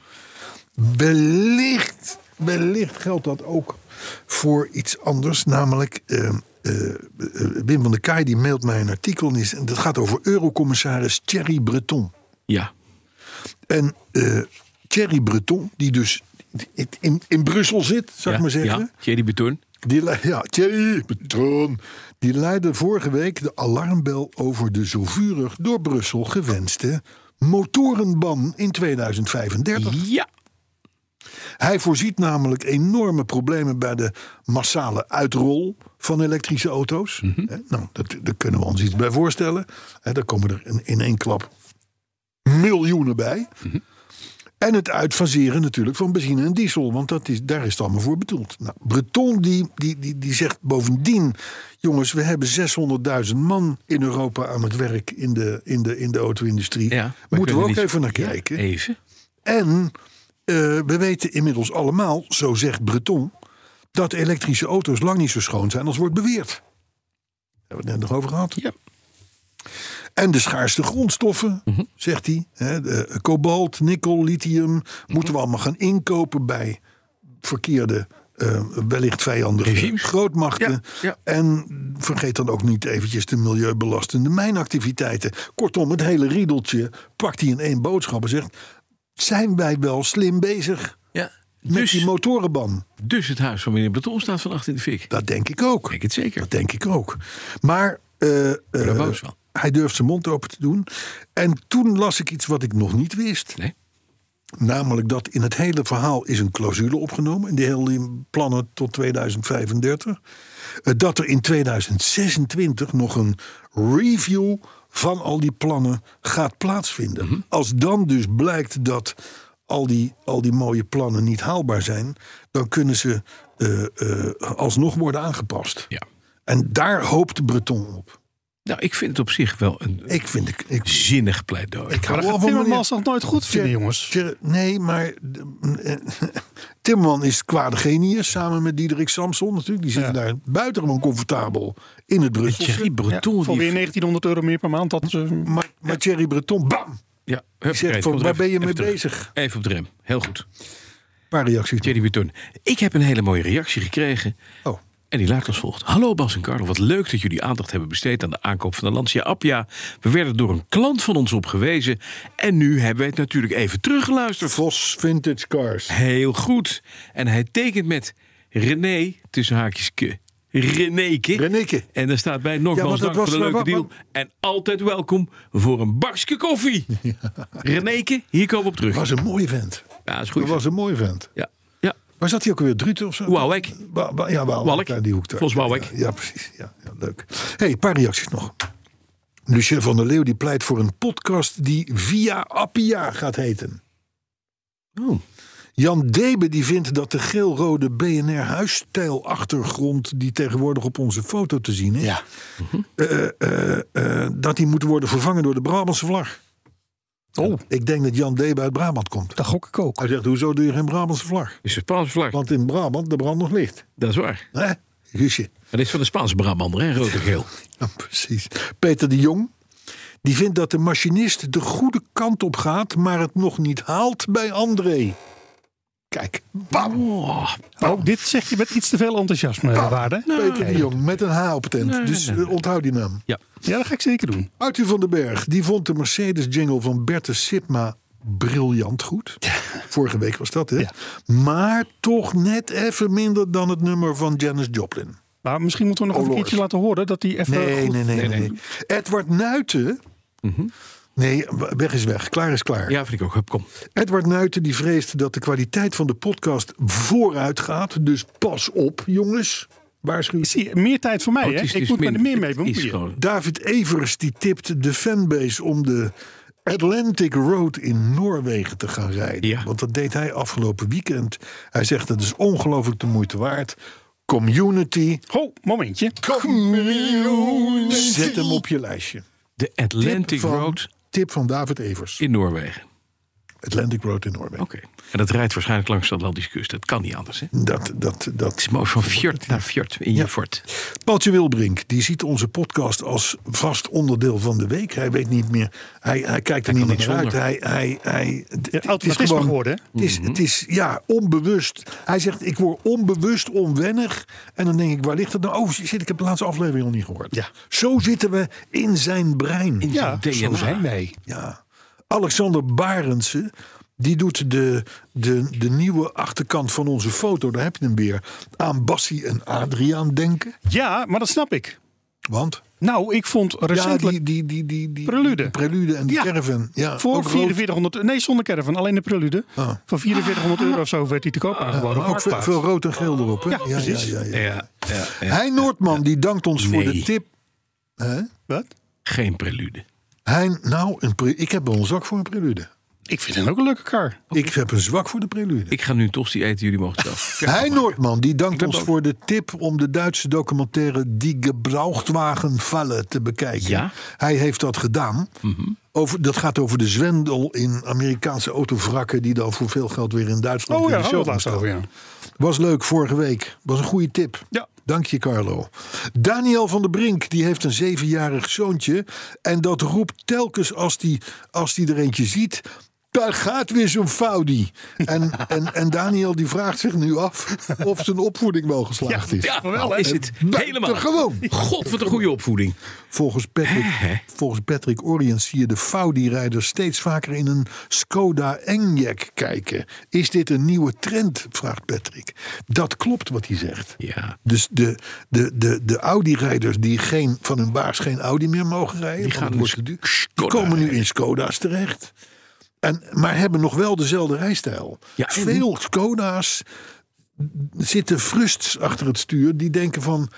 Wellicht, wellicht geldt dat ook voor iets anders. Namelijk, eh, eh, eh, Wim van der Kaai die mailt mij een artikel. En is- en dat gaat over Eurocommissaris Thierry Breton. Ja. En eh, Thierry Breton, die dus in, in Brussel zit, zou ik ja, maar zeggen. Ja, Thierry Beton. Die, le- ja, Thierry Breton. Die leidde vorige week de alarmbel over de zo vurig door Brussel gewenste motorenban in tweeduizend vijfendertig. Ja. Hij voorziet namelijk enorme problemen bij de massale uitrol van elektrische auto's. Mm-hmm. He, nou, dat, daar kunnen we ons iets bij voorstellen. He, daar komen er in, in één klap miljoenen bij. Mm-hmm. En het uitfaseren natuurlijk van benzine en diesel. Want dat is, daar is het allemaal voor bedoeld. Nou, Breton die, die, die, die zegt bovendien... jongens, we hebben zeshonderdduizend man in Europa aan het werk... in de, in de, in de auto-industrie. Ja, moeten we ook niet... even naar kijken. Ja, even. En uh, we weten inmiddels allemaal, zo zegt Breton... dat elektrische auto's lang niet zo schoon zijn als wordt beweerd. Daar hebben we het net nog over gehad. Ja. En de schaarste grondstoffen, mm-hmm. zegt hij. Hè, de, kobalt, nikkel, lithium. Mm-hmm. Moeten we allemaal gaan inkopen bij verkeerde, uh, wellicht vijandige regimes. Grootmachten. Ja, ja. En vergeet dan ook niet eventjes de milieubelastende mijnactiviteiten. Kortom, het hele riedeltje pakt hij in één boodschap en zegt... zijn wij wel slim bezig ja, met dus, die motorenban? Dus het huis van meneer Breton staat vannacht in de fik. Dat denk ik ook. Ik denk het zeker. Dat denk ik ook. Maar... Uh, uh, Hij durft zijn mond open te doen. En toen las ik iets wat ik nog niet wist. Nee. Namelijk dat in het hele verhaal is een clausule opgenomen. In de hele plannen tot tweeduizend vijfendertig. Dat er in tweeduizend zesentwintig nog een review van al die plannen gaat plaatsvinden. Mm-hmm. Als dan dus blijkt dat al die, al die mooie plannen niet haalbaar zijn... dan kunnen ze uh, uh, alsnog worden aangepast. Ja. En daar hoopt Breton op. Nou, ik vind het op zich wel een ik vind ik, ik, zinnig pleidooi. Ik ga Timmermans nog nooit goed vinden, jongens. Nee, maar Timmermans is kwade genius, samen met Diederik Samson natuurlijk. Die zitten ja. daar buitengewoon comfortabel in het Brusselse. Thierry Breton. Ja, voor weer negentienhonderd euro meer per maand. Dat, uh, maar maar ja. Thierry Breton, bam! Ja, die zegt van, waar ben je mee bezig? Even op de rem, heel goed. Een paar reacties. Thierry Breton. Ik heb een hele mooie reactie gekregen. Oh. En die luidt als volgt. Hallo Bas en Carlo, wat leuk dat jullie aandacht hebben besteed aan de aankoop van de Lancia Appia. We werden door een klant van ons op gewezen. En nu hebben wij het natuurlijk even teruggeluisterd. Vos Vintage Cars. Heel goed. En hij tekent met René, tussen haakjes ke. Renéke. Renéke. En daar staat bij nogmaals ja, dank voor de leuke wat, deal. Wat? En altijd welkom voor een bakje koffie. Ja. Renéke, hier komen we op terug. Dat was een mooie vent. Ja, dat is goed. Dat was een mooie vent. Ja. Waar zat hij ook alweer? Druten of zo? Wauwek. Wa- wa- ja, Wauwek. Walk. Die hoek daar. Volgens Wauwek. Ja, ja, precies. Ja, ja, leuk. Hey, een paar reacties nog. Lucien van der Leeuw die pleit voor een podcast die Via Appia gaat heten. Oh. Jan Debe die vindt dat de geel-rode B N R huisstijlachtergrond die tegenwoordig op onze foto te zien is, ja. uh, uh, uh, uh, dat die moet worden vervangen door de Brabantse vlag. Oh. Ik denk dat Jan Debe uit Brabant komt. Dat gok ik ook. Hij zegt, hoezo doe je geen Brabantse vlag? Is een Spaanse vlag. Want in Brabant, de brand nog licht. Dat is waar. Hè? Guusje. Maar dit is van de Spaanse Brabander, hè? Rood en geel. Ja, precies. Peter de Jong, die vindt dat de machinist de goede kant op gaat, maar het nog niet haalt bij André. Kijk. Bam. Oh, oh, dit zeg je met iets te veel enthousiasme, Bam. Waarde. Nee. Peter de Jong, met een H op het eind. Nee, dus nee, nee. onthoud die naam. Ja. ja, dat ga ik zeker doen. Arthur van den Berg, die vond de Mercedes-jingle van Bertus Sipma briljant goed. Ja. Vorige week was dat, hè? Ja. Maar toch net even minder dan het nummer van Janis Joplin. Maar misschien moeten we nog oh, een keertje laten horen dat hij even nee, goed... Nee, nee, nee, nee, nee. Edward Nuiten... Mm-hmm. Nee, weg is weg. Klaar is klaar. Ja, vind ik ook. Hup, kom. Edward Nuiten die vreest dat de kwaliteit van de podcast vooruit gaat. Dus pas op, jongens. Waarschuw. Zie, meer tijd voor mij, oh, hè? Is, ik moet me er meer mee bemoeien. David Evers die tipt de fanbase om de Atlantic Road in Noorwegen te gaan rijden. Ja. Want dat deed hij afgelopen weekend. Hij zegt dat is ongelooflijk de moeite waard. Community. Ho, momentje. Community. Zet hem op je lijstje. De Atlantic van, Road. Tip van David Evers. In Noorwegen. Atlantic Road in Noorwegen. Oké. Okay. En dat rijdt waarschijnlijk langs de Atlantische kust. Dat kan niet anders, hè? Dat, dat, dat. Het is mooi van fjord naar fjord in ja. je fort. Paultje Wilbrink, die ziet onze podcast als vast onderdeel van de week. Hij weet niet meer. Hij, hij kijkt er hij niet meer naar uit. Hij, hij, hij, ja, het is gewoon geworden. Het is, het is ja, onbewust. Hij zegt, ik word onbewust onwennig. En dan denk ik, waar ligt het nou? Oh, shit, ik heb de laatste aflevering nog niet gehoord. Ja. Zo zitten we in zijn brein. In ja, zo zijn wij. Ja. Alexander Barendse, die doet de, de, de nieuwe achterkant van onze foto, daar heb je hem weer, aan Bassie en Adriaan denken. Ja, maar dat snap ik. Want? Nou, ik vond recentelijk... Ja, die, die, die, die, die Prelude. Prelude en die Ja. Caravan. Ja, Voor ook rood. vierenveertighonderd... Nee, zonder caravan. Alleen de Prelude. Ah. Voor vierenzveertighonderd euro of zo werd die te koop aangeboden. Maar ook veel, veel rood en geel erop. Hè? Ja, precies. ja, ja, ja. Ja, ja, ja. Hein Noordman, die dankt ons voor Nee. de tip. Hè? Wat? Geen prelude. Hein, nou, een pre- ik heb wel een zwak voor een prelude. Ik vind het ook een leuke kar. Ik heb een zwak voor de prelude. Ik ga nu een tosti eten, jullie mogen het zelf. Hein Noordman, die dankt ben ons boos. voor de tip om de Duitse documentaire Die Gebrauchtwagen vallen te bekijken. Ja? Hij heeft dat gedaan. Over, dat gaat over de zwendel in Amerikaanse autovrakken die dan voor veel geld weer in Duitsland Oh ja, in de hadden show we het laatst staan. over, ja. Was leuk vorige week. Was een goede tip. Ja. Dank je, Carlo. Daniel van der Brink, die heeft een zevenjarig zoontje. En dat roept telkens als die, als die er eentje ziet... Daar gaat weer zo'n Faudi. En, en, en Daniel die vraagt zich nu af of zijn opvoeding wel geslaagd is. Ja, wel, hè? is het helemaal. Gewoon. God, wat een goede opvoeding. Volgens Patrick, volgens Patrick Oriens zie je de Faudi-rijders steeds vaker in een Skoda Enyaq kijken. Is dit een nieuwe trend, vraagt Patrick. Dat klopt wat hij zegt. Ja. Dus de, de, de, de Audi-rijders die geen, van hun baas geen Audi meer mogen rijden, Die want gaan het wordt dus te duur, Skoda die komen nu in rijden. Skoda's terecht. En, maar hebben nog wel dezelfde rijstijl. Ja, en- Veel Skoda's zitten frusts achter het stuur. Die denken van,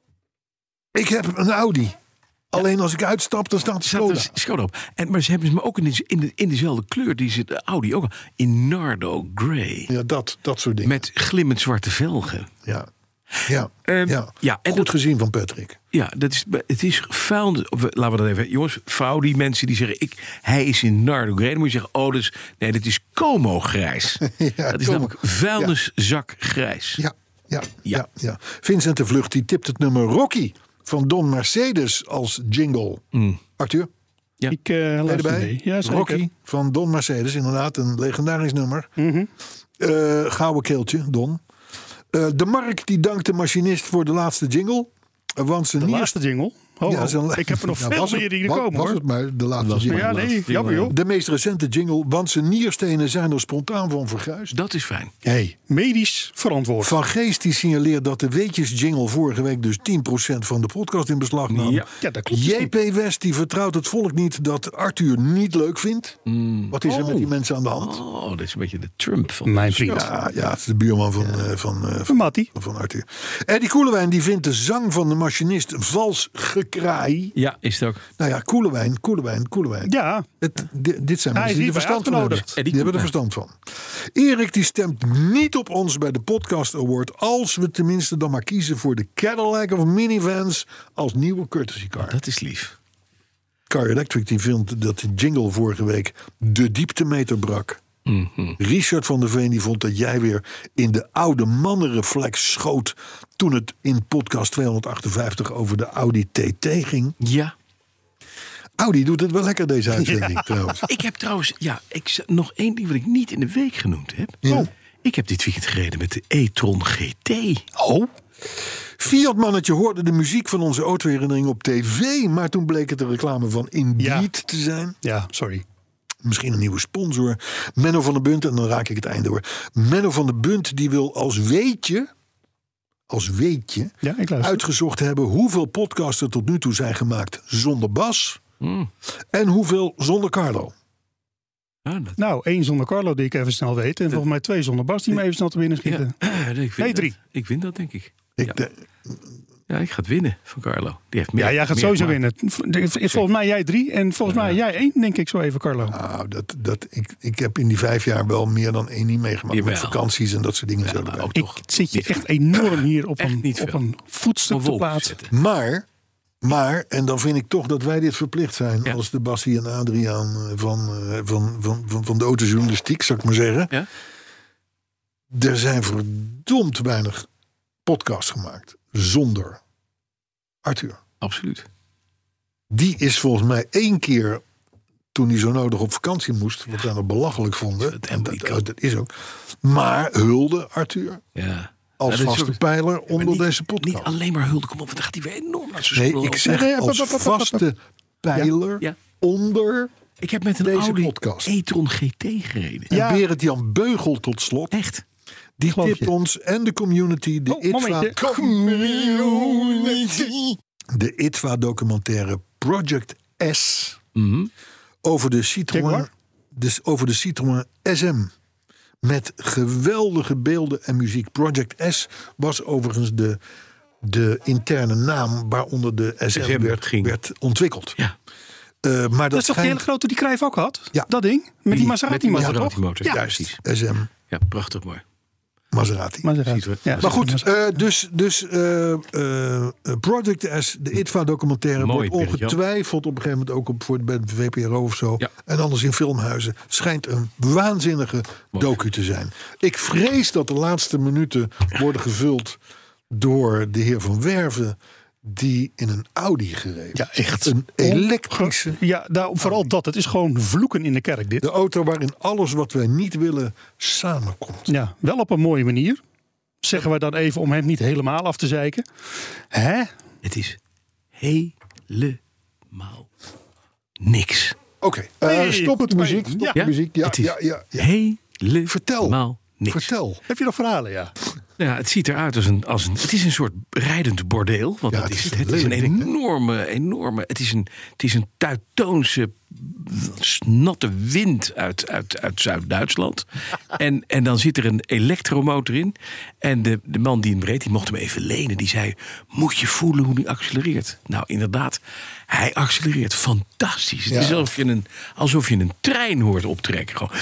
ik heb een Audi. Alleen als ik uitstap, dan staat de Staat Skoda. er Skoda op. En, maar ze hebben ze me ook in, de, in, de, in dezelfde kleur. Die zit de Audi ook al. In Nardo Grey. Ja, dat, dat soort dingen. Met glimmend zwarte velgen. Ja, ja, Ehm, ja. ja, en Goed dat- gezien van Patrick. Ja, dat is, het is vuil. Laten we dat even. Jongens, vrouw die mensen die zeggen, ik, hij is in Nardo Grey. Dan moet je zeggen, oh, dus, nee, dat is Como grijs. Ja, dat is Como. namelijk vuilniszak grijs. Ja, ja, ja. Ja. ja, Vincent de Vlucht die tipt het nummer Rocky van Don Mercedes als jingle. Mm. Arthur, Ik uh, ben je luister erbij? mee. Ja, zeker. Rocky van Don Mercedes, inderdaad, een legendarisch nummer. Mhm. Eh, gouden keeltje, Don. Eh, de Mark die dankt de machinist voor de laatste jingle. eh, Want zijn De nier- laatste jingle. Ho, Ja, ho. zijn- Ik heb er nog Nou, veel was het- meer die er wa- komen, was hoor. het maar de laatste Was- jingle. Ja, nee, jammer joh. De meest recente jingle, want zijn nierstenen zijn er spontaan van verguisd. Dat is fijn. Hey, medisch verantwoord. Van Geest die signaleert dat de weetjes jingle vorige week dus tien procent van de podcast in beslag nam. Ja. Ja, dat klopt. dus J P West die vertrouwt het volk niet dat Arthur niet leuk vindt. Wat is er Oh. met die mensen aan de hand? Oh, dat is een beetje de Trump van Mijn de vriend. show. Ja, ja, het is de buurman van, eh, van, eh, Van Mattie. van Arthur. Eddie Koelewijn die vindt de zang van de machinist vals gekraai. Ja, is het ook. Nou ja, Koelewijn, Koelewijn, Koelewijn. Ja, Het, di- dit zijn Hij mensen is die er hierbij verstand van hebben. uitgenodigd. Die Eddie hebben er verstand van. Erik die stemt niet op ons bij de Podcast Award. Als we tenminste dan maar kiezen voor de Cadillac of minivans als nieuwe courtesy car. Dat is lief. Car Electric die vindt dat de jingle vorige week de dieptemeter brak. Mhm. Richard van der Veen die vond dat jij weer in de oude mannenreflex schoot toen het in podcast tweehonderdachtenvijftig over de Audi T T ging. Ja. Audi doet het wel lekker deze uitzending trouwens. Ik heb trouwens, ja, ik, z- nog één ding wat ik niet in de week genoemd heb. Ja. Oh, ik heb dit weekend gereden met de e-tron G T. Oh. Fiat-mannetje hoorde de muziek van onze autoherinnering op tv, maar toen bleek het een reclame van Indeed Ja. te zijn. ja, sorry. Misschien een nieuwe sponsor. Menno van der Bunt, en dan raak ik het einde door. Menno van der Bunt die wil als weetje, als weetje, Ja, ik luister. uitgezocht hebben hoeveel podcasts er tot nu toe zijn gemaakt zonder Bas Mm. en hoeveel zonder Carlo. Ja, dat, Nou, één zonder Carlo die ik even snel weet. En volgens mij twee zonder Bas die me even snel te binnen schieten. ja, nee, ik vind Nee, drie. dat- ik win dat, denk ik. Ik, Ja. de- Ja, ik ga het winnen van Carlo. Die heeft meer, Ja, jij gaat meer sowieso gemaakt. winnen. V- Volgens mij jij drie en volgens mij jij één, denk ik zo even, Carlo. nou, dat, dat, ik, ik heb in die vijf jaar wel meer dan één niet meegemaakt. Met Jawel. vakanties en dat soort dingen. Ja, zo maar erbij. ook Ik toch. zit je niet echt veel. enorm hier op Echt een, niet op veel. een voetstuk Een te wolk plaatsen. zetten. Maar, maar, en dan vind ik toch dat wij dit verplicht zijn Ja. als de Bassie en Adriaan eh, van, eh, van, van, van, van de autojournalistiek, zou ik maar zeggen. Ja? Er zijn verdomd weinig podcasts gemaakt zonder Arthur. Absoluut. Die is volgens mij één keer, toen hij zo nodig op vakantie moest, wat wij nog belachelijk vonden, Dat en helemaal dat, niet kan. dat is ook, maar hulde Arthur Ja. als Ja, dat is vaste ook- pijler Maar onder niet, deze podcast. Niet alleen maar hulde, kom op, want dan gaat hij weer enorm naar zijn Nee, spullen ik lopen. zeg Nee, nee, als pap, pap, pap, pap, vaste pijler Ja. onder. Ik heb met een deze Audi podcast. e-tron G T gereden. En Ja. Berend Jan Beugel tot slot. Echt. Die Geloof tipt je. ons en de community, de Oh, I T V A momentje. community, de I T V A-documentaire Project S... Mm-hmm. over de Citroën, dus over de Citroën S M. Met geweldige beelden en muziek. Project S was overigens de, de interne naam waaronder de S M, S M werd, werd ontwikkeld. Ja. Uh, maar dat, dat is toch schijnt... die hele grote die Cruijff ook had? Ja. Dat ding? Met die, die Maserati motor, ja, toch? motor. Ja, juist. S M. Ja, prachtig mooi. Maserati. Maserati. Ja. Maar goed, uh, dus, dus uh, uh, Project S, de I T V A-documentaire... wordt ongetwijfeld op een gegeven moment ook op voor de V P R O of zo... Ja. En anders in filmhuizen. Schijnt een waanzinnige mooi. docu te zijn. Ik vrees dat de laatste minuten worden gevuld door de heer Van Werven... die in een Audi gereden. Ja, echt. Een elektrische... Ja, nou, vooral Audi. Dat. Het is gewoon vloeken in de kerk, dit. De auto waarin alles wat wij niet willen samenkomt. Ja, wel op een mooie manier. Zeggen we dan even om hem niet helemaal af te zeiken. Hè? Het is helemaal niks. Oké, okay, uh, stop het muziek. Stop ja. de muziek. Ja, het is ja, ja, ja. helemaal Vertel. niks. Vertel. Heb je nog verhalen, ja? Ja, het ziet eruit als een, als een... Het is een soort rijdend bordeel. Want ja, het, is, het is, het is een enorme, enorme... Het is een, het is een Teutoonse natte wind uit, uit, uit Zuid-Duitsland. en, en dan zit er een elektromotor in. En de, de man die hem reed, die mocht hem even lenen. Die zei, moet je voelen hoe hij accelereert. Nou, inderdaad, hij accelereert fantastisch. Ja. Het is alsof je, een, alsof je een trein hoort optrekken. Gewoon...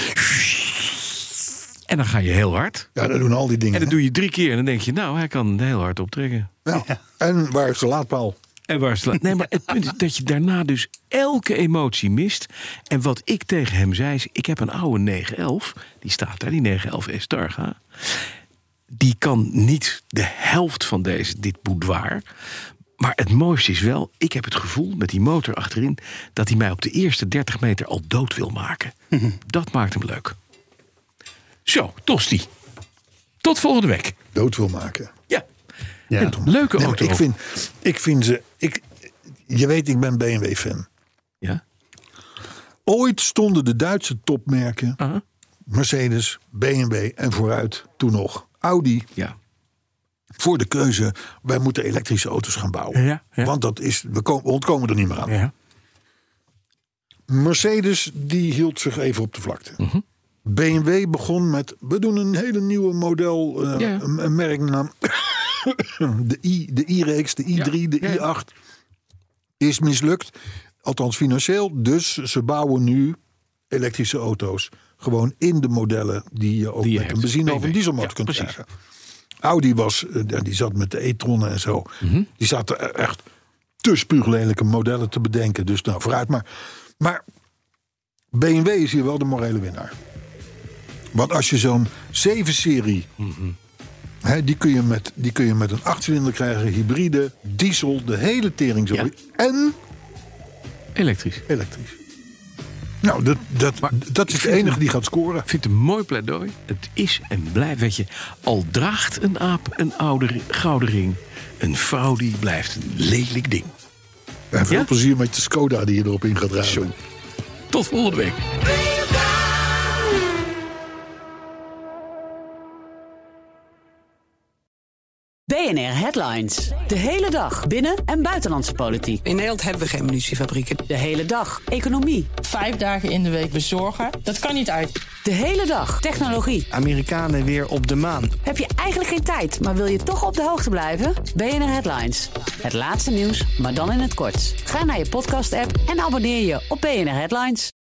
En dan ga je heel hard. Ja, dat doen al die dingen. En dat doe je drie keer en dan denk je, nou, hij kan heel hard optrekken. Ja. Ja. En waar is de laadpaal? En waar is de laadpaal? Nee, maar het punt is dat je daarna dus elke emotie mist. En wat ik tegen hem zei, is, ik heb een oude negen elf. Die staat daar, die negen elf S-Targa. Die kan niet de helft van deze, dit boudoir. Maar het mooiste is wel, ik heb het gevoel met die motor achterin... dat hij mij op de eerste dertig meter al dood wil maken. Mm-hmm. Dat maakt hem leuk. Zo, Tosti. Tot volgende week. Dood wil maken. Ja. ja. En leuke nee, auto. Ik vind, ik vind ze... Ik, je weet, ik ben B M W-fan. Ja. Ooit stonden de Duitse topmerken... Uh-huh. Mercedes, B M W en vooruit toen nog Audi... Ja. voor de keuze, wij moeten elektrische auto's gaan bouwen. Ja, ja. Want dat is, we, komen, we ontkomen er niet meer aan. Ja. Mercedes, die hield zich even op de vlakte. Uh-huh. B M W begon met, we doen een hele nieuwe model, uh, ja. een, een merknaam. de i, de i-reeks, de i drie, ja. de ja. i acht. Is mislukt, althans financieel. Dus ze bouwen nu elektrische auto's. Gewoon in de modellen die je ook die je met hebt. een benzine- of een dieselmotor ja, kunt precies. krijgen. Audi was, uh, die zat met de e-tronnen en zo. Mm-hmm. Die zaten echt te spuuglelijke modellen te bedenken. Dus nou, vooruit maar. Maar B M W is hier wel de morele winnaar. Want als je zo'n zeven-serie... Mm-hmm. Hè, die, kun je met, die kun je met een achtcilinder krijgen. Hybride, diesel, de hele tering zo. Ja. En... Elektrisch. Elektrisch. Nou, dat, dat, dat is de enige die gaat scoren. Ik vind het een mooi pleidooi. Het is en blijft, weet je... al draagt een aap een oude gouden ring... een vrouw die blijft een lelijk ding. En veel ja? plezier met de Skoda die je erop in gaat rijden. Zo. Tot volgende week. B N R Headlines. De hele dag binnen- en buitenlandse politiek. In Nederland hebben we geen munitiefabrieken. De hele dag economie. Vijf dagen in de week bezorgen, dat kan niet uit. De hele dag technologie. Amerikanen weer op de maan. Heb je eigenlijk geen tijd, maar wil je toch op de hoogte blijven? B N R Headlines. Het laatste nieuws, maar dan in het kort. Ga naar je podcast-app en abonneer je op B N R Headlines.